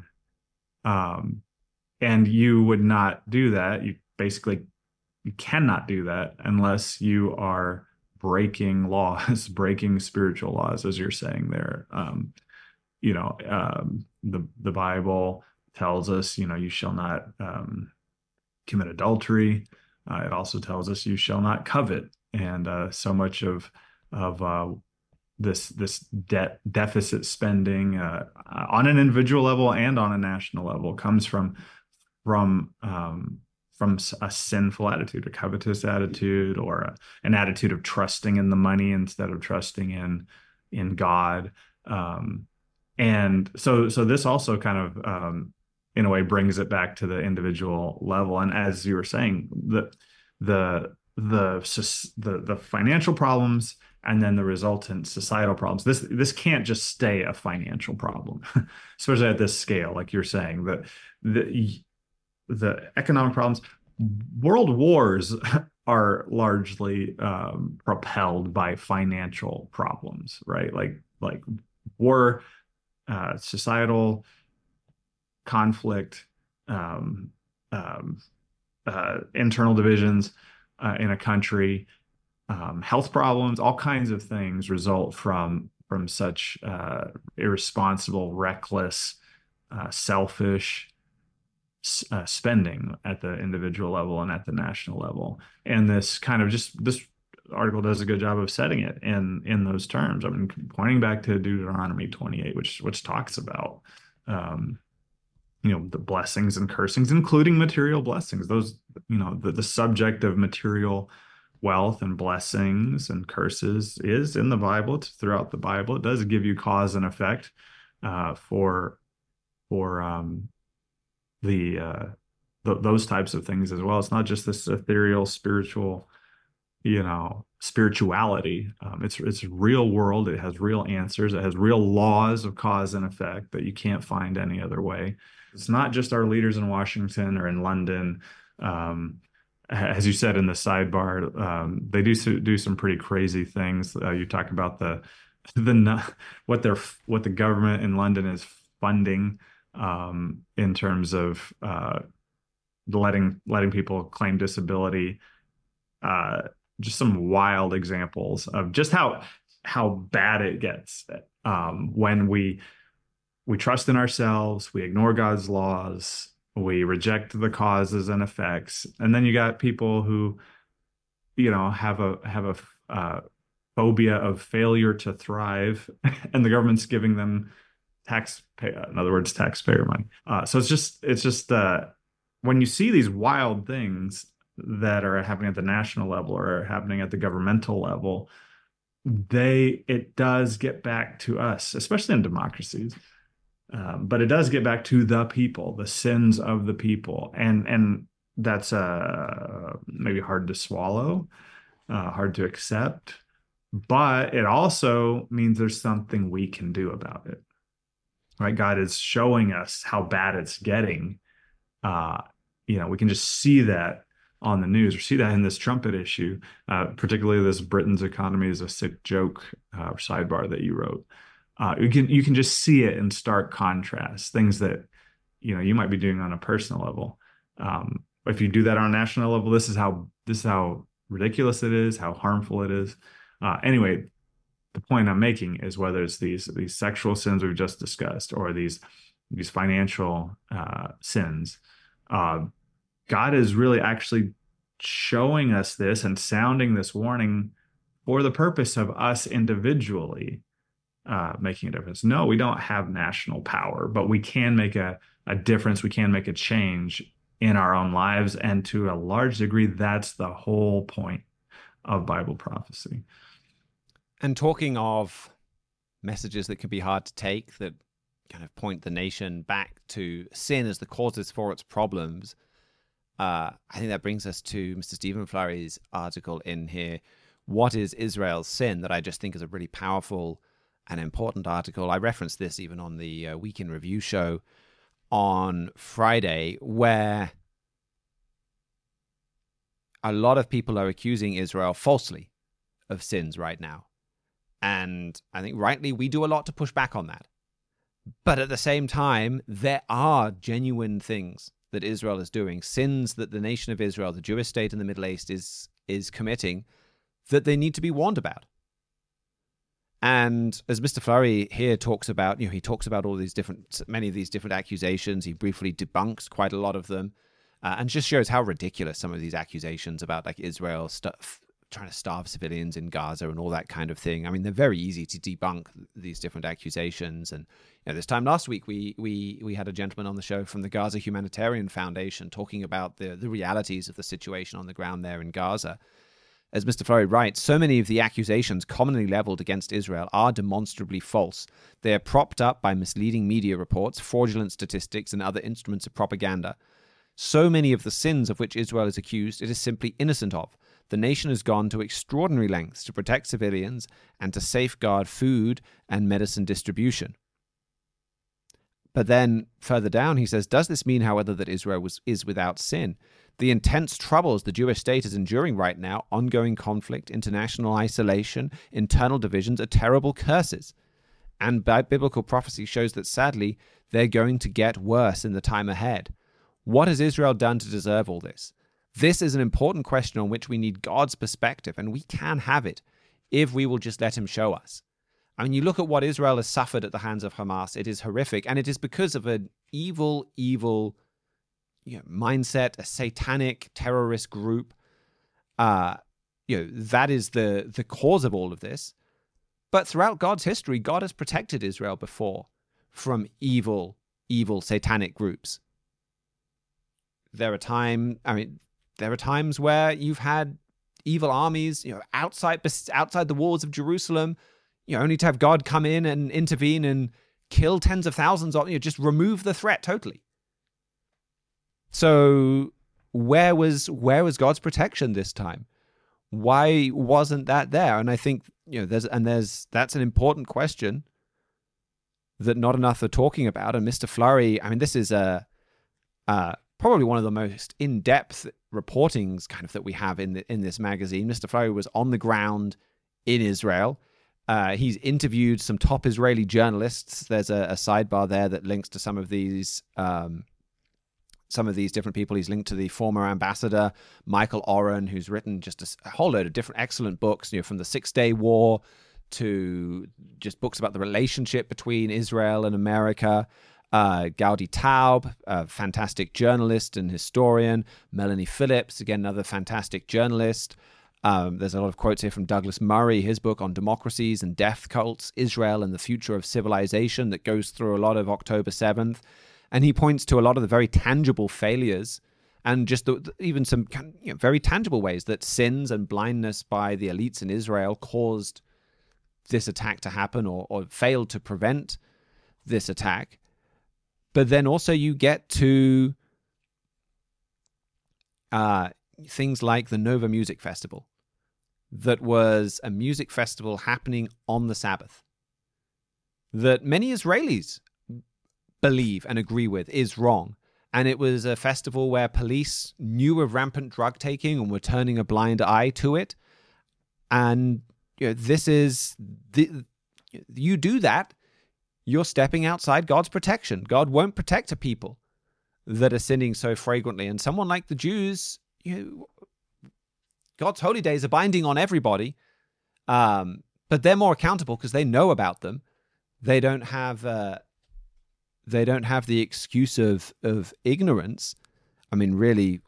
Um, and you would not do that. You basically you cannot do that unless you are breaking laws, breaking spiritual laws, as you're saying there. Um, you know, um, the the Bible tells us, you know, you shall not um, commit adultery. Uh, it also tells us you shall not covet, and uh, so much of of uh, this this debt deficit spending uh, on an individual level and on a national level comes from from um, from a sinful attitude, a covetous attitude, or a, an attitude of trusting in the money instead of trusting in in God. Um, and so so this also kind of um, in a way brings it back to the individual level. And as you were saying, the the the the the financial problems and then the resultant societal problems. This this can't just stay a financial problem, especially at this scale, like you're saying. The the the economic problems, world wars are largely um, propelled by financial problems, right? Like like war, uh, societal conflict, um, um, uh, internal divisions uh, in a country, um, health problems, all kinds of things result from from such uh, irresponsible, reckless, uh, selfish uh, spending at the individual level and at the national level. And this kind of just this article does a good job of setting it in in those terms. I mean, pointing back to Deuteronomy twenty-eight, which which talks about um, you know, the blessings and cursings, including material blessings. Those, you know, the, the subject of material wealth and blessings and curses is in the Bible. It's throughout the Bible. It does give you cause and effect uh, for for um, the uh, th those types of things as well. It's not just this ethereal spiritual, you know, spirituality. Um, it's it's real world. It has real answers. It has real laws of cause and effect that you can't find any other way. It's not just our leaders in Washington or in London. Um, as you said in the sidebar, um, they do do some pretty crazy things. Uh, you talk about the the what they're what the government in London is funding um, in terms of uh, letting letting people claim disability. Uh, just some wild examples of just how how bad it gets um, when we we trust in ourselves, we ignore God's laws, we reject the causes and effects, and then you got people who, you know, have a have a uh, phobia of failure to thrive, and the government's giving them taxpayer, in other words, taxpayer money. Uh, so it's just it's just uh, when you see these wild things that are happening at the national level or happening at the governmental level, they it does get back to us, especially in democracies. Um, but it does get back to the people, the sins of the people, and and that's uh, maybe hard to swallow, uh, hard to accept, but it also means there's something we can do about it. right? God is showing us how bad it's getting. Uh, you know, we can just see that on the news or see that in this trumpet issue, uh, particularly this Britain's economy is a sick joke uh, sidebar that you wrote. Uh, you can you can just see it in stark contrast, things that you know you might be doing on a personal level. Um, if you do that on a national level, this is how this is how ridiculous it is, how harmful it is. Uh, anyway, the point I'm making is whether it's these these sexual sins we've just discussed or these these financial uh, sins, uh, God is really actually showing us this and sounding this warning for the purpose of us individually uh, making a difference. No, we don't have national power, but we can make a, a difference. We can make a change in our own lives. And to a large degree, that's the whole point of Bible prophecy. And talking of messages that can be hard to take, that kind of point the nation back to sin as the causes for its problems, uh, I think that brings us to Mister Stephen Flurry's article in here, What is Israel's Sin?, that I just think is a really powerful and important article. I referenced this even on the uh, Week in Review show on Friday, where a lot of people are accusing Israel falsely of sins right now. And I think rightly we do a lot to push back on that. But at the same time, there are genuine things that Israel is doing, sins that the nation of Israel, the Jewish state in the Middle East, is is committing, that they need to be warned about. And as Mister Flurry here talks about, you know, he talks about all these different, many of these different accusations. He briefly debunks quite a lot of them, uh, and just shows how ridiculous some of these accusations about like Israel stuff, trying to starve civilians in Gaza and all that kind of thing. I mean, they're very easy to debunk, these different accusations. And you know, this time last week, we we we had a gentleman on the show from the Gaza Humanitarian Foundation talking about the the realities of the situation on the ground there in Gaza. As Mister Flurry writes, so many of the accusations commonly leveled against Israel are demonstrably false. They are propped up by misleading media reports, fraudulent statistics, and other instruments of propaganda. So many of the sins of which Israel is accused, it is simply innocent of. The nation has gone to extraordinary lengths to protect civilians and to safeguard food and medicine distribution. But then further down, he says, does this mean, however, that Israel was, is without sin? The intense troubles the Jewish state is enduring right now, ongoing conflict, international isolation, internal divisions, are terrible curses. And biblical prophecy shows that, sadly, they're going to get worse in the time ahead. What has Israel done to deserve all this? This is an important question on which we need God's perspective, and we can have it if we will just let him show us. I mean, you look at what Israel has suffered at the hands of Hamas, it is horrific, and it is because of an evil, evil you know, mindset, a satanic terrorist group. Uh, you know, that is the, the cause of all of this. But throughout God's history, God has protected Israel before from evil, evil satanic groups. There are time, I mean, there are times where you've had evil armies, you know, outside outside the walls of Jerusalem, you know, only to have God come in and intervene and kill tens of thousands of, you know, just remove the threat totally. So where was where was God's protection this time? Why wasn't that there? And I think, you know, there's and there's that's an important question that not enough are talking about. And Mister Flurry, I mean, this is a uh probably one of the most in-depth reportings kind of that we have in the, in this magazine. Mister Flurry was on the ground in Israel. Uh, he's interviewed some top Israeli journalists. There's a, a sidebar there that links to some of these um, some of these different people. He's linked to the former ambassador, Michael Oren, who's written just a, a whole load of different excellent books, you know, from the Six-Day War to just books about the relationship between Israel and America. Uh, Gaudi Taub, a fantastic journalist and historian. Melanie Phillips, again, another fantastic journalist. Um, there's a lot of quotes here from Douglas Murray, his book on democracies and death cults, Israel and the Future of Civilization, that goes through a lot of October seventh. And he points to a lot of the very tangible failures and just the, even some you know, very tangible ways that sins and blindness by the elites in Israel caused this attack to happen or, or failed to prevent this attack. But then also you get to uh, things like the Nova Music Festival, that was a music festival happening on the Sabbath, that many Israelis believe and agree with is wrong. And it was a festival where police knew of rampant drug taking and were turning a blind eye to it. And you know, this is the, you do that, you're stepping outside God's protection. God won't protect a people that are sinning so flagrantly. And someone like the Jews, you know, God's holy days are binding on everybody, um, but they're more accountable because they know about them. They don't have uh, they don't have the excuse of of ignorance. I mean, really,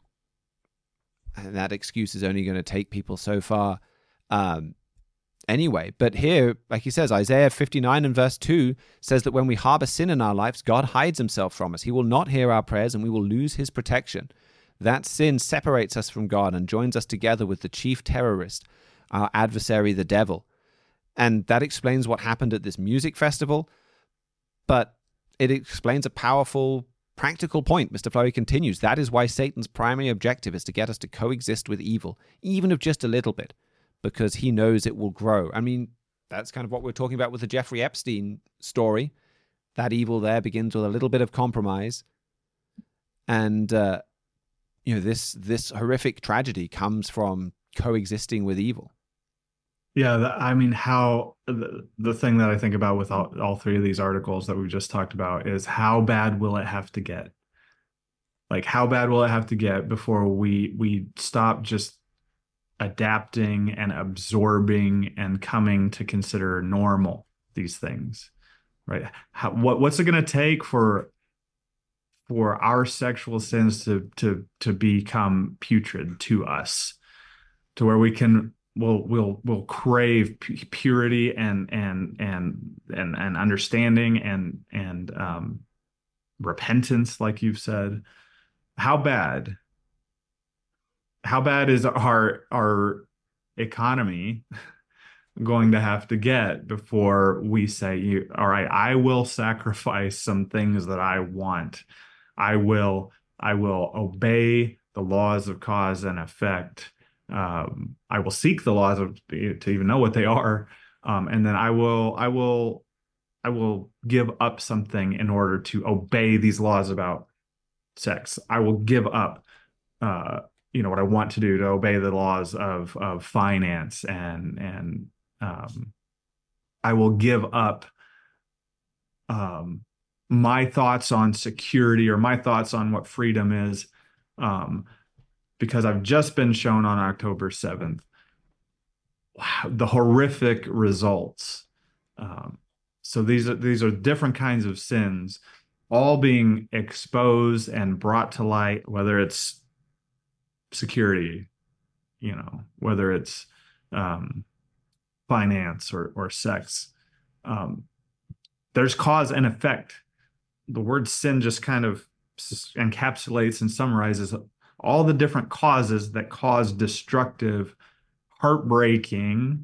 that excuse is only going to take people so far. Um, anyway, but here, like he says, Isaiah fifty-nine and verse two says that when we harbor sin in our lives, God hides himself from us. He will not hear our prayers and we will lose his protection. That sin separates us from God and joins us together with the chief terrorist, our adversary, the devil. And that explains what happened at this music festival, but it explains a powerful practical point. Mister Flurry continues, that is why Satan's primary objective is to get us to coexist with evil, even if just a little bit, because he knows it will grow. I mean, that's kind of what we're talking about with the Jeffrey Epstein story. That evil there begins with a little bit of compromise. And, uh, you know, this this horrific tragedy comes from coexisting with evil. Yeah, the, I mean, how the, the thing that I think about with all, all three of these articles that we just talked about is how bad will it have to get? Like, how bad will it have to get before we we stop just adapting and absorbing and coming to consider normal these things, right? How, what what's it going to take for for our sexual sins to to to become putrid to us, to where we can we'll we'll we'll crave purity and and and and and understanding and and um, repentance, like you've said. How bad? How bad is our our economy going to have to get before we say, "You all right? I will sacrifice some things that I want. I will I will obey the laws of cause and effect. Um, I will seek the laws of to even know what they are, um, and then I will I will I will give up something in order to obey these laws about sex. I will give up, uh, you know, what I want to do to obey the laws of of finance, and and um, I will give up um, my thoughts on security or my thoughts on what freedom is." Um, because I've just been shown on October seventh, wow, the horrific results. Um, so these are these are different kinds of sins, all being exposed and brought to light, whether it's security, you know, whether it's um, finance or or sex. Um, there's cause and effect. The word sin just kind of encapsulates and summarizes all the different causes that cause destructive, heartbreaking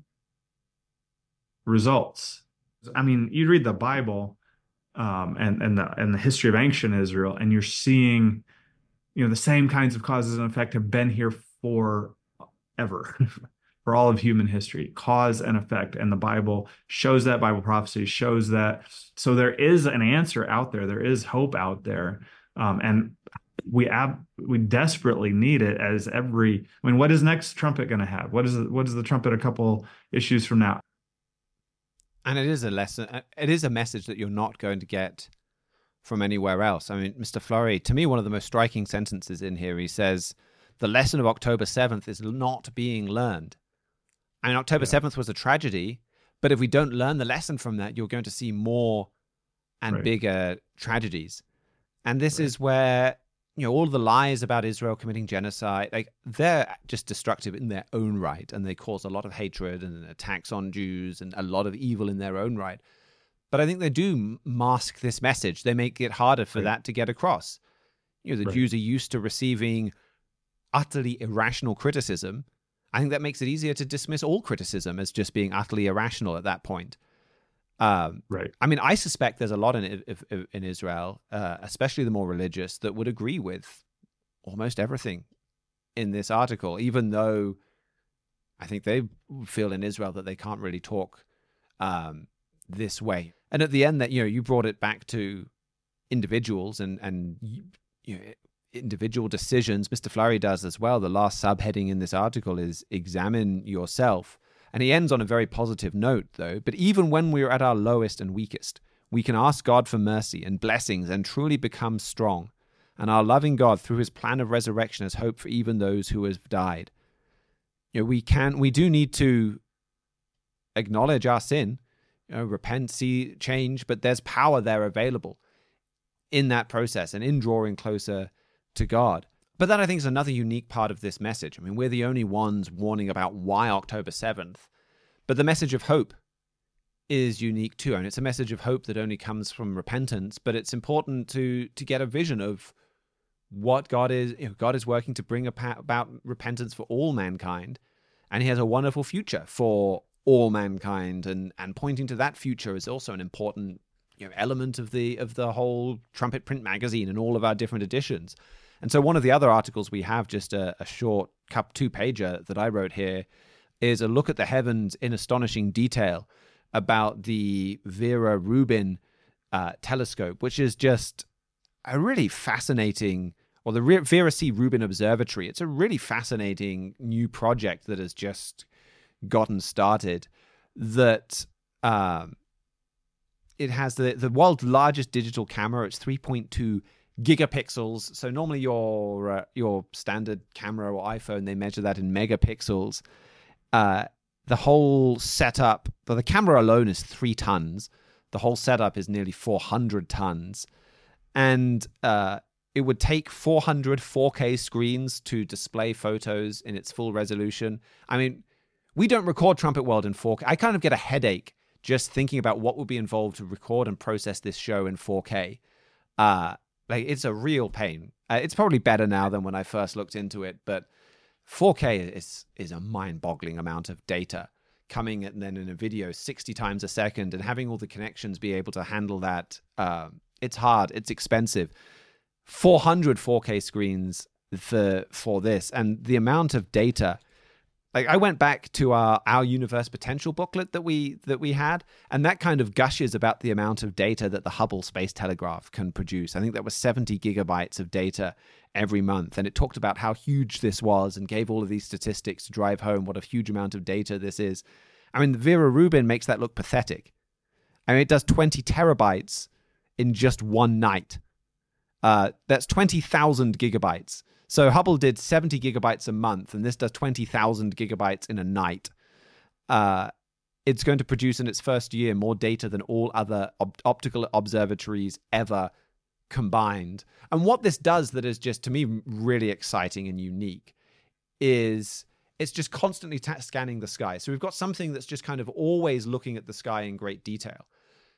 results. I mean, you read the Bible um, and and the and the history of ancient Israel, and you're seeing, you know, the same kinds of causes and effect have been here forever, for all of human history. Cause and effect, and the Bible shows that. Bible prophecy shows that. So there is an answer out there. There is hope out there, um, and we ab- we desperately need it. As every, I mean, what is next trumpet going to have? What is what is the trumpet a couple issues from now? And it is a lesson. It is a message that you're not going to get from anywhere else. I mean, Mister Flurry, to me, one of the most striking sentences in here, he says, the lesson of October seventh is not being learned. I mean, October seventh was a tragedy, but if we don't learn the lesson from that, you're going to see more and Right. bigger tragedies. And this Right. is where, you know, all the lies about Israel committing genocide, like, they're just destructive in their own right, and they cause a lot of hatred and attacks on Jews and a lot of evil in their own right. But I think they do mask this message. They make it harder for Right. that to get across. You know, the Right. Jews are used to receiving utterly irrational criticism. I think that makes it easier to dismiss all criticism as just being utterly irrational at that point. Um, Right. I mean, I suspect there's a lot in in Israel, uh, especially the more religious, that would agree with almost everything in this article, even though I think they feel in Israel that they can't really talk um, this way. And at the end, that, you know, you brought it back to individuals and and you know, individual decisions. Mister Flurry does as well. The last subheading in this article is examine yourself. And he ends on a very positive note, though. But even when we're at our lowest and weakest, we can ask God for mercy and blessings and truly become strong. And our loving God, through his plan of resurrection, has hope for even those who have died. You know, we can, we do need to acknowledge our sin, you know, repent, see change, but there's power there available in that process and in drawing closer to God. But that, I think, is another unique part of this message. I mean, we're the only ones warning about why October seventh, but the message of hope is unique too. And it's a message of hope that only comes from repentance, but it's important to to get a vision of what God is. You know, God is working to bring about repentance for all mankind, and he has a wonderful future for all mankind, and and pointing to that future is also an important, you know, element of the of the whole Trumpet Print magazine and all of our different editions. And so one of the other articles we have, just a, a short cup two-pager that I wrote here, is a look at the heavens in astonishing detail about the Vera Rubin uh, telescope, which is just a really fascinating, or the Vera C. Rubin Observatory. It's a really fascinating new project that has just gotten started, that um, it has the, the world's largest digital camera. It's three point two gigapixels. So normally your uh, your standard camera or iPhone, they measure that in megapixels. Uh, the whole setup, the camera alone is three tons. The whole setup is nearly four hundred tons. And uh, it would take four hundred four K screens to display photos in its full resolution. I mean, we don't record Trumpet World in four K. I kind of get a headache just thinking about what would be involved to record and process this show in four K. Uh, Like, it's a real pain. Uh, it's probably better now than when I first looked into it, but four K is is a mind-boggling amount of data coming and then in a video sixty times a second, and having all the connections be able to handle that. Uh, it's hard. It's expensive. four hundred four K screens for for this, and the amount of data. Like, I went back to our our universe potential booklet that we that we had, and that kind of gushes about the amount of data that the Hubble Space Telescope can produce. I think that was seventy gigabytes of data every month, and it talked about how huge this was and gave all of these statistics to drive home what a huge amount of data this is. I mean, Vera Rubin makes that look pathetic. I mean, it does twenty terabytes in just one night. Uh, that's twenty thousand gigabytes. So Hubble did seventy gigabytes a month, and this does twenty thousand gigabytes in a night. Uh, it's going to produce in its first year more data than all other op- optical observatories ever combined. And what this does that is just, to me, really exciting and unique is it's just constantly ta- scanning the sky. So we've got something that's just kind of always looking at the sky in great detail.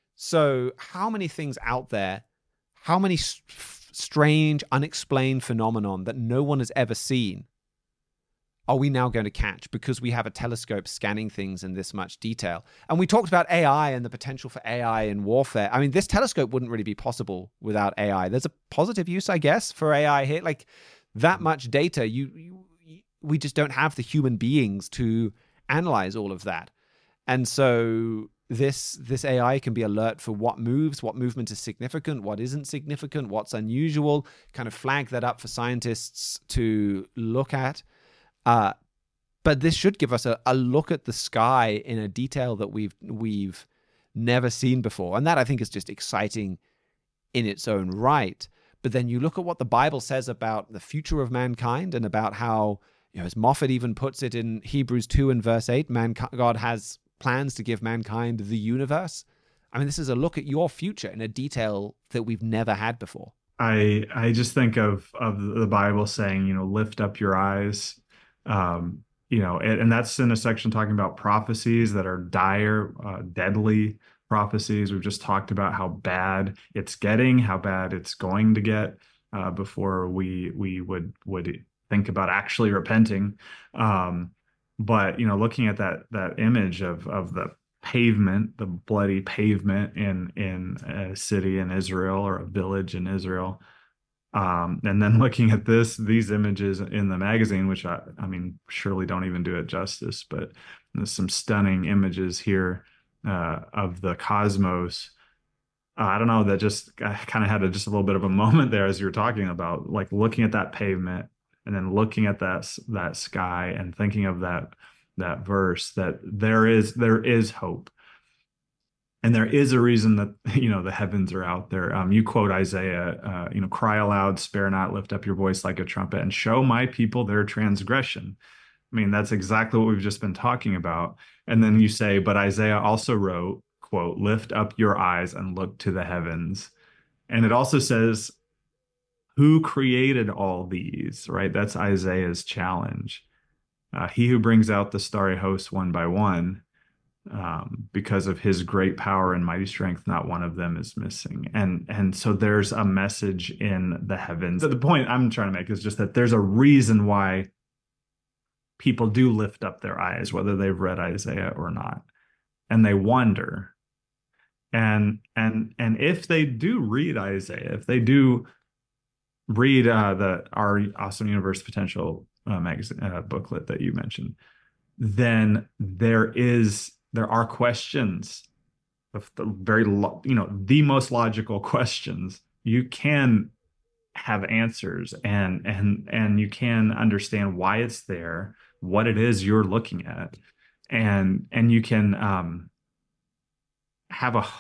So how many things out there, how many st- strange, unexplained phenomenon that no one has ever seen are we now going to catch because we have a telescope scanning things in this much detail? And we talked about A I and the potential for A I in warfare. I mean, this telescope wouldn't really be possible without A I. There's a positive use, I guess, for A I here. Like, that much data, you, you we just don't have the human beings to analyze all of that. And so this this A I can be alert for what moves, what movement is significant, what isn't significant, what's unusual, kind of flag that up for scientists to look at. Uh, but this should give us a, a look at the sky in a detail that we've we've never seen before. And that, I think, is just exciting in its own right. But then you look at what the Bible says about the future of mankind and about how, you know, as Moffat even puts it in Hebrews two and verse eight, man, God has plans to give mankind the universe. I mean, this is a look at your future in a detail that we've never had before. I I just think of of the Bible saying, you know, lift up your eyes. Um, you know, and, and that's in a section talking about prophecies that are dire, uh, deadly prophecies. We've just talked about how bad it's getting, how bad it's going to get uh, before we we would would think about actually repenting. Um, but you know, looking at that that image of of the pavement, the bloody pavement in in a city in Israel or a village in Israel. Um, and then looking at this, these images in the magazine, which I, I mean, surely don't even do it justice, but there's some stunning images here uh, of the cosmos. uh, I don't know, that just I kind of had a, just a little bit of a moment there as you were talking about, like looking at that pavement and then looking at that that sky and thinking of that that verse, that there is there is hope. And there is a reason that, you know, the heavens are out there. Um, you quote Isaiah, uh, you know, cry aloud, spare not, lift up your voice like a trumpet, and show my people their transgression. I mean, that's exactly what we've just been talking about. And then you say, but Isaiah also wrote, quote, lift up your eyes and look to the heavens. And it also says, who created all these, right? That's Isaiah's challenge. Uh, he who brings out the starry host one by one, um, because of his great power and mighty strength, not one of them is missing. And and so there's a message in the heavens. The point I'm trying to make is just that there's a reason why people do lift up their eyes, whether they've read Isaiah or not, and they wonder. And and and if they do read Isaiah, if they do read uh, the our Awesome Universe Potential uh, magazine uh, booklet that you mentioned, then there is there are questions of the very lo- you know the most logical questions. You can have answers, and and and you can understand why it's there, what it is you're looking at, and and you can um have a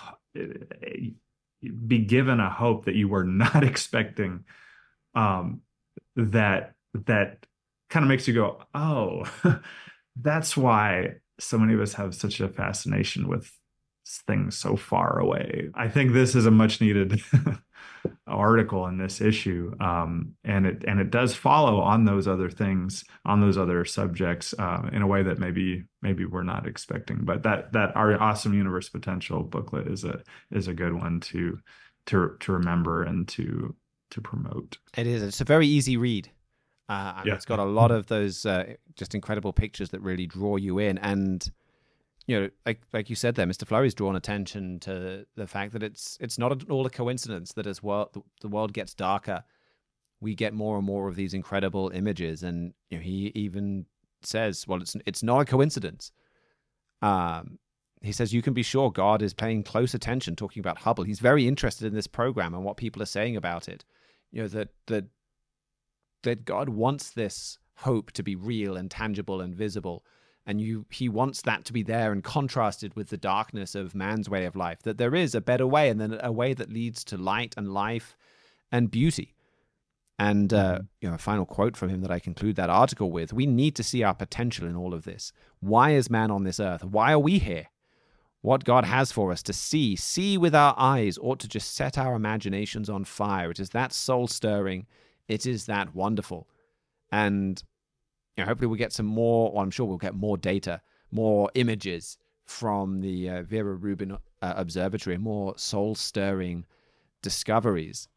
be given a hope that you were not expecting, um that that kind of makes you go, oh, that's why so many of us have such a fascination with things so far away. I think this is a much needed article in this issue, um, and it and it does follow on those other things, on those other subjects, uh, in a way that maybe maybe we're not expecting. But that that our Awesome Universe Potential booklet is a is a good one to to to remember and to to promote. It is. It's a very easy read. Uh, Yeah. It's got a lot of those uh, just incredible pictures that really draw you in. And, you know, like like you said there, Mister Flurry's drawn attention to the fact that it's it's not at all a coincidence that as well the world gets darker, we get more and more of these incredible images. And, you know, he even says, well, it's it's not a coincidence. Um, he says you can be sure God is paying close attention, talking about Hubble. He's very interested in this program and what people are saying about it. You know, that that that God wants this hope to be real and tangible and visible. And you, he wants that to be there and contrasted with the darkness of man's way of life, that there is a better way, and then a way that leads to light and life and beauty. And, uh, you know, a final quote from him that I conclude that article with: we need to see our potential in all of this. Why is man on this earth? Why are we here? What God has for us to see, see with our eyes, ought to just set our imaginations on fire. It is that soul-stirring. It is that wonderful. And, you know, hopefully we'll get some more, or I'm sure we'll get more data, more images from the uh, Vera Rubin uh, Observatory, more soul-stirring discoveries.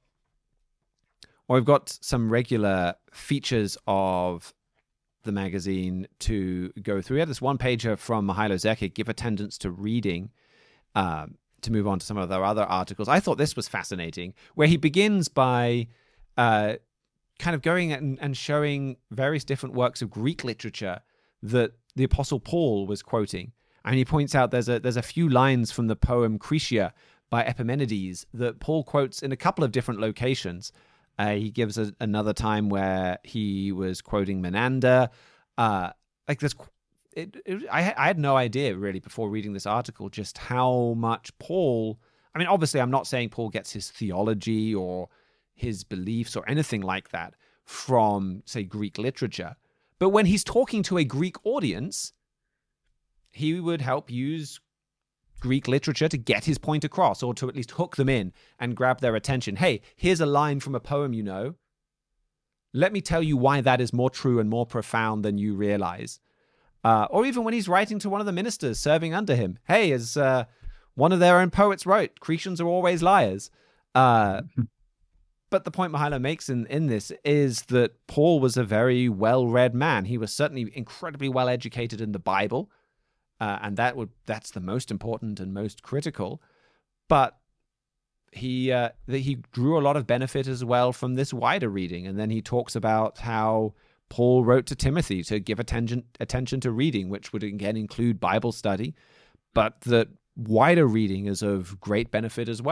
Or we've got some regular features of the magazine to go through. We had this one-pager from Mihailo Zekic, Give Attendance to Reading, um, to move on to some of their other articles. I thought this was fascinating, where he begins by uh, kind of going and, and showing various different works of Greek literature that the Apostle Paul was quoting. And he points out there's a there's a few lines from the poem Crisia by Epimenides that Paul quotes in a couple of different locations. Uh, he gives a, another time where he was quoting Menander. Uh, like this, it, it, I, I had no idea really before reading this article just how much Paul. I mean, obviously, I'm not saying Paul gets his theology or his beliefs or anything like that from, say, Greek literature. But when he's talking to a Greek audience, he would help use Greek literature to get his point across, or to at least hook them in and grab their attention. Hey, here's a line from a poem you know. Let me tell you why that is more true and more profound than you realize. Uh, or even when he's writing to one of the ministers serving under him. Hey, as uh, one of their own poets wrote, Cretians are always liars. Uh, but the point Mihailo makes in, in this is that Paul was a very well-read man. He was certainly incredibly well-educated in the Bible. Uh, and that would that's the most important and most critical. But he uh, he drew a lot of benefit as well from this wider reading. And then he talks about how Paul wrote to Timothy to give attention attention to reading, which would again include Bible study, but that wider reading is of great benefit as well.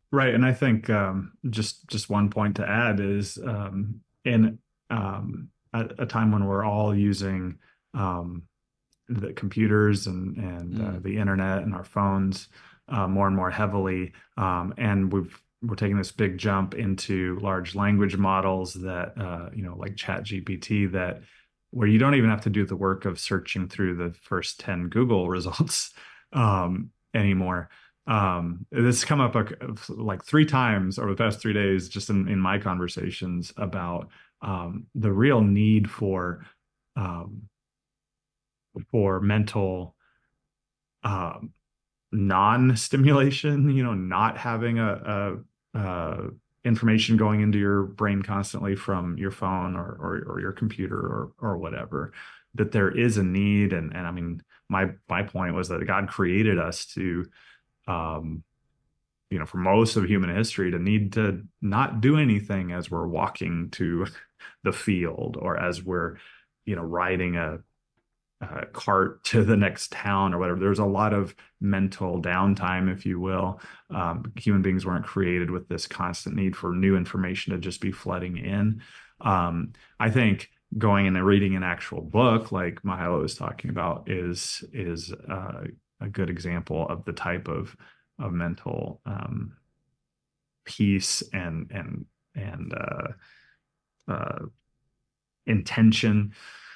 Right. And I think um, just just one point to add is um, in um, a, a time when we're all using um, the computers and and uh, Mm, the internet and our phones uh, more and more heavily, um, and we've we're taking this big jump into large language models that uh, you know, like Chat G P T, that where you don't even have to do the work of searching through the first ten Google results um, anymore. Um, this has come up a, like three times over the past three days, just in, in my conversations about um, the real need for um, for mental um, non-stimulation, you know, not having a, a, a information going into your brain constantly from your phone or or, or your computer or or whatever. That there is a need, and and I mean, my my point was that God created us to, um, you know, for most of human history, to need to not do anything as we're walking to the field or as we're, you know, riding a uh, cart to the next town or whatever. There's a lot of mental downtime, if you will. Um, human beings weren't created with this constant need for new information to just be flooding in. Um, I think going and reading an actual book, like Mahalo was talking about, is is uh, a good example of the type of of mental um, peace and and and uh, uh, intention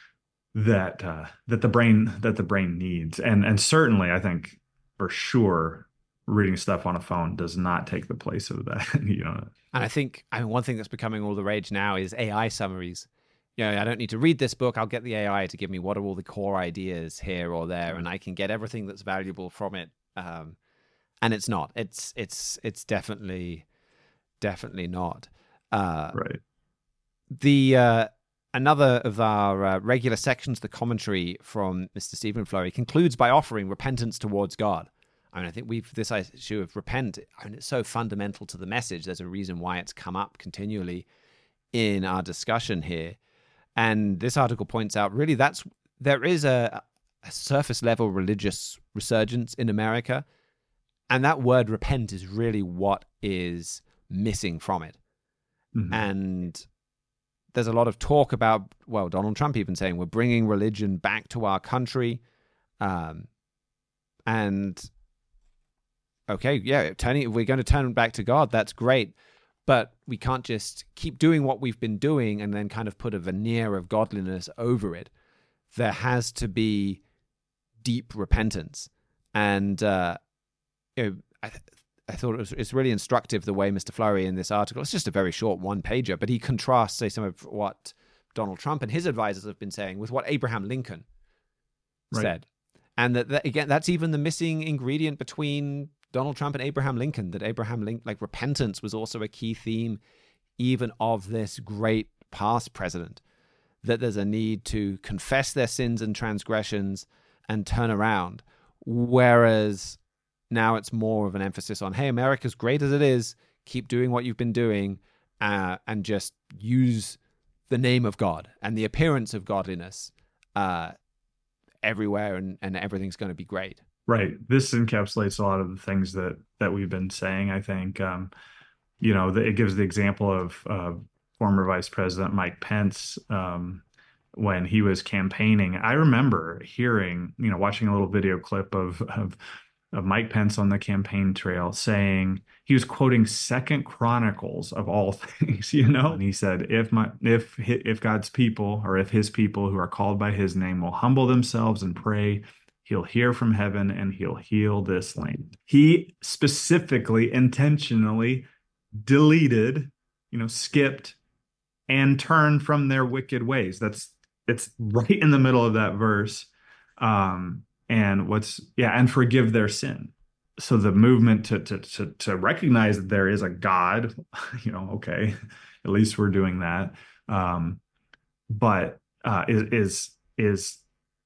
that uh, that the brain that the brain needs. And and certainly I think for sure reading stuff on a phone does not take the place of that. You know. and I think, I mean, one thing that's becoming all the rage now is A I summaries. You know, I don't need to read this book. I'll get the A I to give me what are all the core ideas here or there, and I can get everything that's valuable from it. Um, and it's not. It's it's it's definitely definitely not. Uh, Right. the uh, Another of our uh, regular sections, the commentary from Mister Stephen Flurry, concludes by offering repentance towards God. I mean, I think we've this issue of repent. I mean, it's so fundamental to the message. There's a reason why it's come up continually in our discussion here. And this article points out really that's there is a, a surface level religious resurgence in America, and that word repent is really what is missing from it. Mhm. And there's a lot of talk about, well, Donald Trump even saying we're bringing religion back to our country. Um, and okay, yeah, turning, if we're going to turn back to God, that's great. But we can't just keep doing what we've been doing and then kind of put a veneer of godliness over it. There has to be deep repentance. And uh, you know, I, th- I thought it was it's really instructive the way Mister Flurry in this article, it's just a very short one pager, but he contrasts, say, some of what Donald Trump and his advisors have been saying with what Abraham Lincoln Right. said. And that, that again, that's even the missing ingredient between Donald Trump and Abraham Lincoln, that Abraham Lincoln, like repentance was also a key theme even of this great past president, that there's a need to confess their sins and transgressions and turn around. Whereas now it's more of an emphasis on, hey, America's great as it is, keep doing what you've been doing, uh, and just use the name of God and the appearance of godliness uh, everywhere, and, and everything's going to be great. Right. This encapsulates a lot of the things that that we've been saying. I think, um, you know, the, it gives the example of uh, former Vice President Mike Pence um, when he was campaigning. I remember hearing, you know, watching a little video clip of of of Mike Pence on the campaign trail saying he was quoting Second Chronicles of all things, you know, and he said, "If my if if God's people, or if His people who are called by His name will humble themselves and pray, He'll hear from heaven and He'll heal this land." He specifically, intentionally deleted, you know, skipped and turned from their wicked ways. That's it's right in the middle of that verse. Um, and what's yeah, and forgive their sin. So the movement to to to to recognize that there is a God, you know, okay, at least we're doing that. Um, but uh, is is is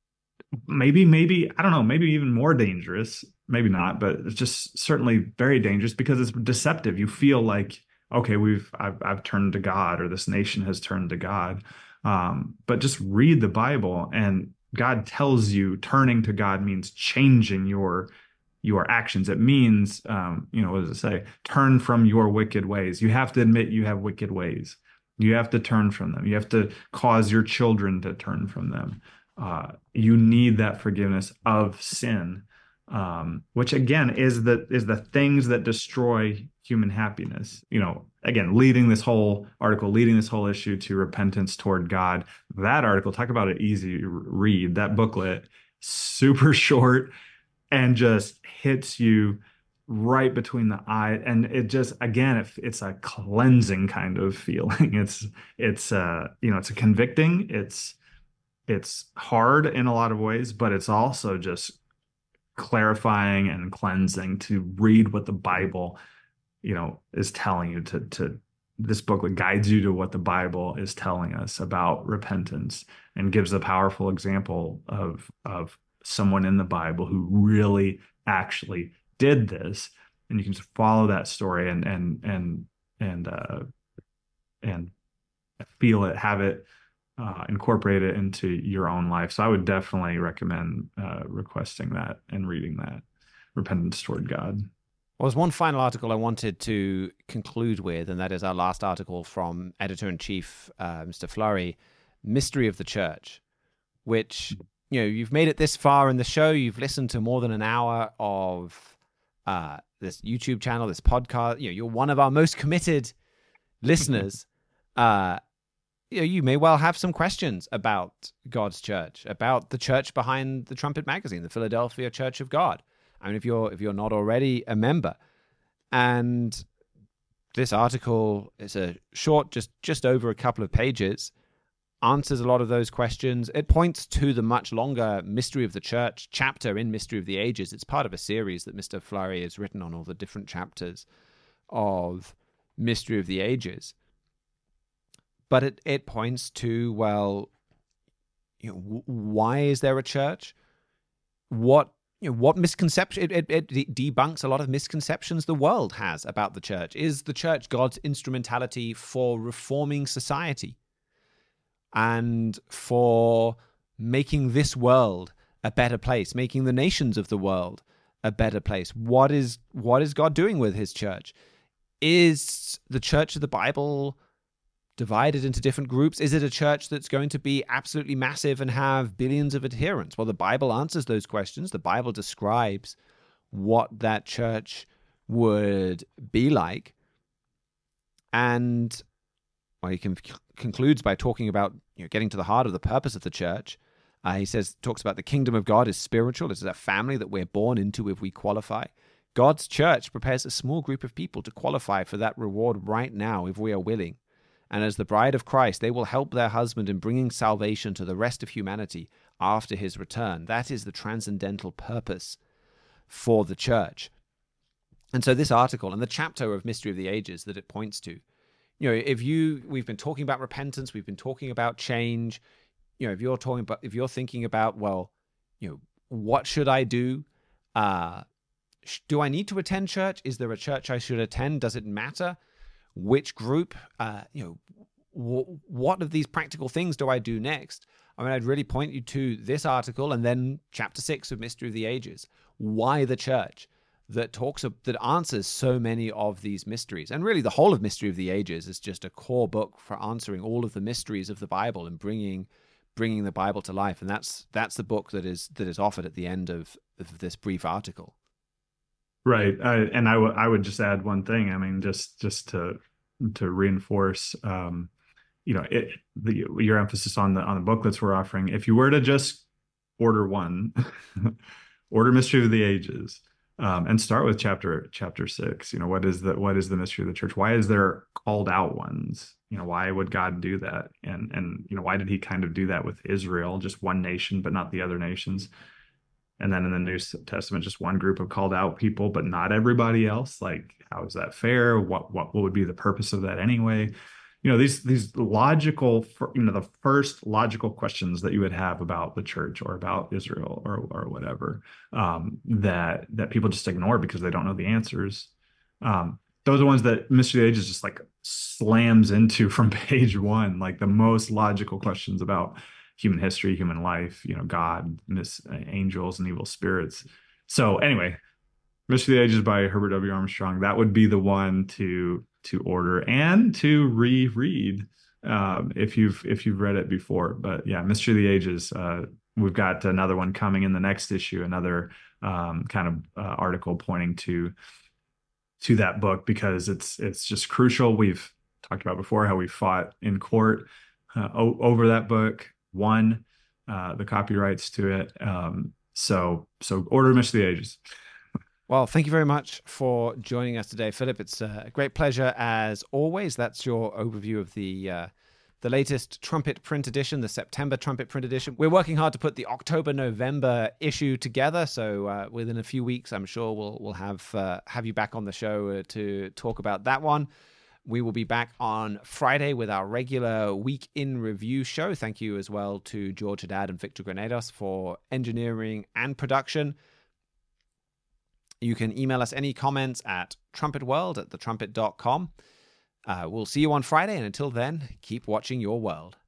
maybe maybe I don't know, maybe even more dangerous. Maybe not, but it's just certainly very dangerous because it's deceptive. You feel like, okay, we've I've I've turned to God, or this nation has turned to God. Um, but just read the Bible, and God tells you turning to God means changing your your actions. It means, um, you know, what does it say? Turn from your wicked ways. You have to admit you have wicked ways. You have to turn from them. You have to cause your children to turn from them. Uh, you need that forgiveness of sin, um, which again is the is the things that destroy human happiness. You know, again, leading this whole article, leading this whole issue to repentance toward God. That article, talk about an easy read. That booklet, super short and just hits you right between the eye. And it just, again, it, it's a cleansing kind of feeling. It's, it's, uh, you know, it's a convicting. It's, it's hard in a lot of ways, but it's also just clarifying and cleansing to read what the Bible, you know, is telling you to, to, this booklet guides you to what the Bible is telling us about repentance and gives a powerful example of, of someone in the Bible who really actually did this. And you can just follow that story and, and, and, and, uh, and feel it, have it, uh, incorporate it into your own life. So I would definitely recommend, uh, requesting that and reading that, Repentance Toward God. Well, there's one final article I wanted to conclude with, and that is our last article from Editor-in-Chief, uh, Mister Flurry, Mystery of the Church, which, you know, you've made it this far in the show. You've listened to more than an hour of uh, this YouTube channel, this podcast. You know, you're one of our most committed listeners. uh, you know, you may well have some questions about God's church, about the church behind the Trumpet magazine, the Philadelphia Church of God. I mean, if you're if you're not already a member, and this article is a short, just just over a couple of pages, answers a lot of those questions. It points to the much longer Mystery of the Church chapter in Mystery of the Ages. It's part of a series that Mister Flurry has written on all the different chapters of Mystery of the Ages. But it it points to, well, you know, why is there a church? What You know, what misconception, it, it, it debunks a lot of misconceptions the world has about the church. Is the church God's instrumentality for reforming society and for making this world a better place, making the nations of the world a better place? What is, what is God doing with his church? Is the church of the Bible divided into different groups? Is it a church that's going to be absolutely massive and have billions of adherents? Well, the Bible answers those questions. The Bible describes what that church would be like. And well, he con- concludes by talking about, you know, getting to the heart of the purpose of the church. Uh, he says, talks about the kingdom of God is spiritual. This is a family that we're born into if we qualify. God's church prepares a small group of people to qualify for that reward right now if we are willing. And as the bride of Christ, they will help their husband in bringing salvation to the rest of humanity after his return. That is the transcendental purpose for the church. And so this article and the chapter of Mystery of the Ages that it points to, you know, if you, we've been talking about repentance, we've been talking about change, you know, if you're talking about, if you're thinking about, well, you know, what should I do? Uh, do I need to attend church? Is there a church I should attend? Does it matter which group? Uh, you know, w- what of these practical things do I do next? I mean, I'd really point you to this article and then chapter six of Mystery of the Ages. Why the church? That talks of, that answers so many of these mysteries. And really the whole of Mystery of the Ages is just a core book for answering all of the mysteries of the Bible and bringing bringing the Bible to life. And that's that's the book that is that is offered at the end of, of this brief article. Right. I, and I, w- I would just add one thing. I mean, just just to to reinforce, um, you know, it, the, your emphasis on the on the booklets we're offering. If you were to just order one, order Mystery of the Ages, um, and start with chapter chapter six. You know, what is the what is the mystery of the church? Why is there called out ones? You know, why would God do that? And and you know, why did He kind of do that with Israel, just one nation, but not the other nations? And then in the New Testament, just one group of called out people, but not everybody else. Like, how is that fair? What what, what would be the purpose of that anyway? You know, these these logical, you know, the first logical questions that you would have about the church or about Israel or or whatever, um, that that people just ignore because they don't know the answers. Um, those are ones that Mystery of the Ages just like slams into from page one, like the most logical questions about human history, human life, you know, God, mis- angels, and evil spirits. So anyway, Mystery of the Ages by Herbert W. Armstrong. That would be the one to to order and to reread um, if you've if you've read it before. But yeah, Mystery of the Ages. Uh, we've got another one coming in the next issue. Another um, kind of uh, article pointing to to that book because it's it's just crucial. We've talked about before how we fought in court uh, o- over that book, won uh, the copyrights to it. Um, so so order Mystery of the Ages. Well, thank you very much for joining us today, Philip. It's a great pleasure as always. That's your overview of the uh, the latest Trumpet print edition, the September Trumpet print edition. We're working hard to put the October-November issue together, so uh, within a few weeks, I'm sure we'll we'll have uh, have you back on the show uh, to talk about that one. We will be back on Friday with our regular Week in Review show. Thank you as well to George Haddad and Victor Granados for engineering and production. You can email us any comments at trumpetworld at the trumpet dot com. Uh, we'll see you on Friday, and until then, keep watching your world.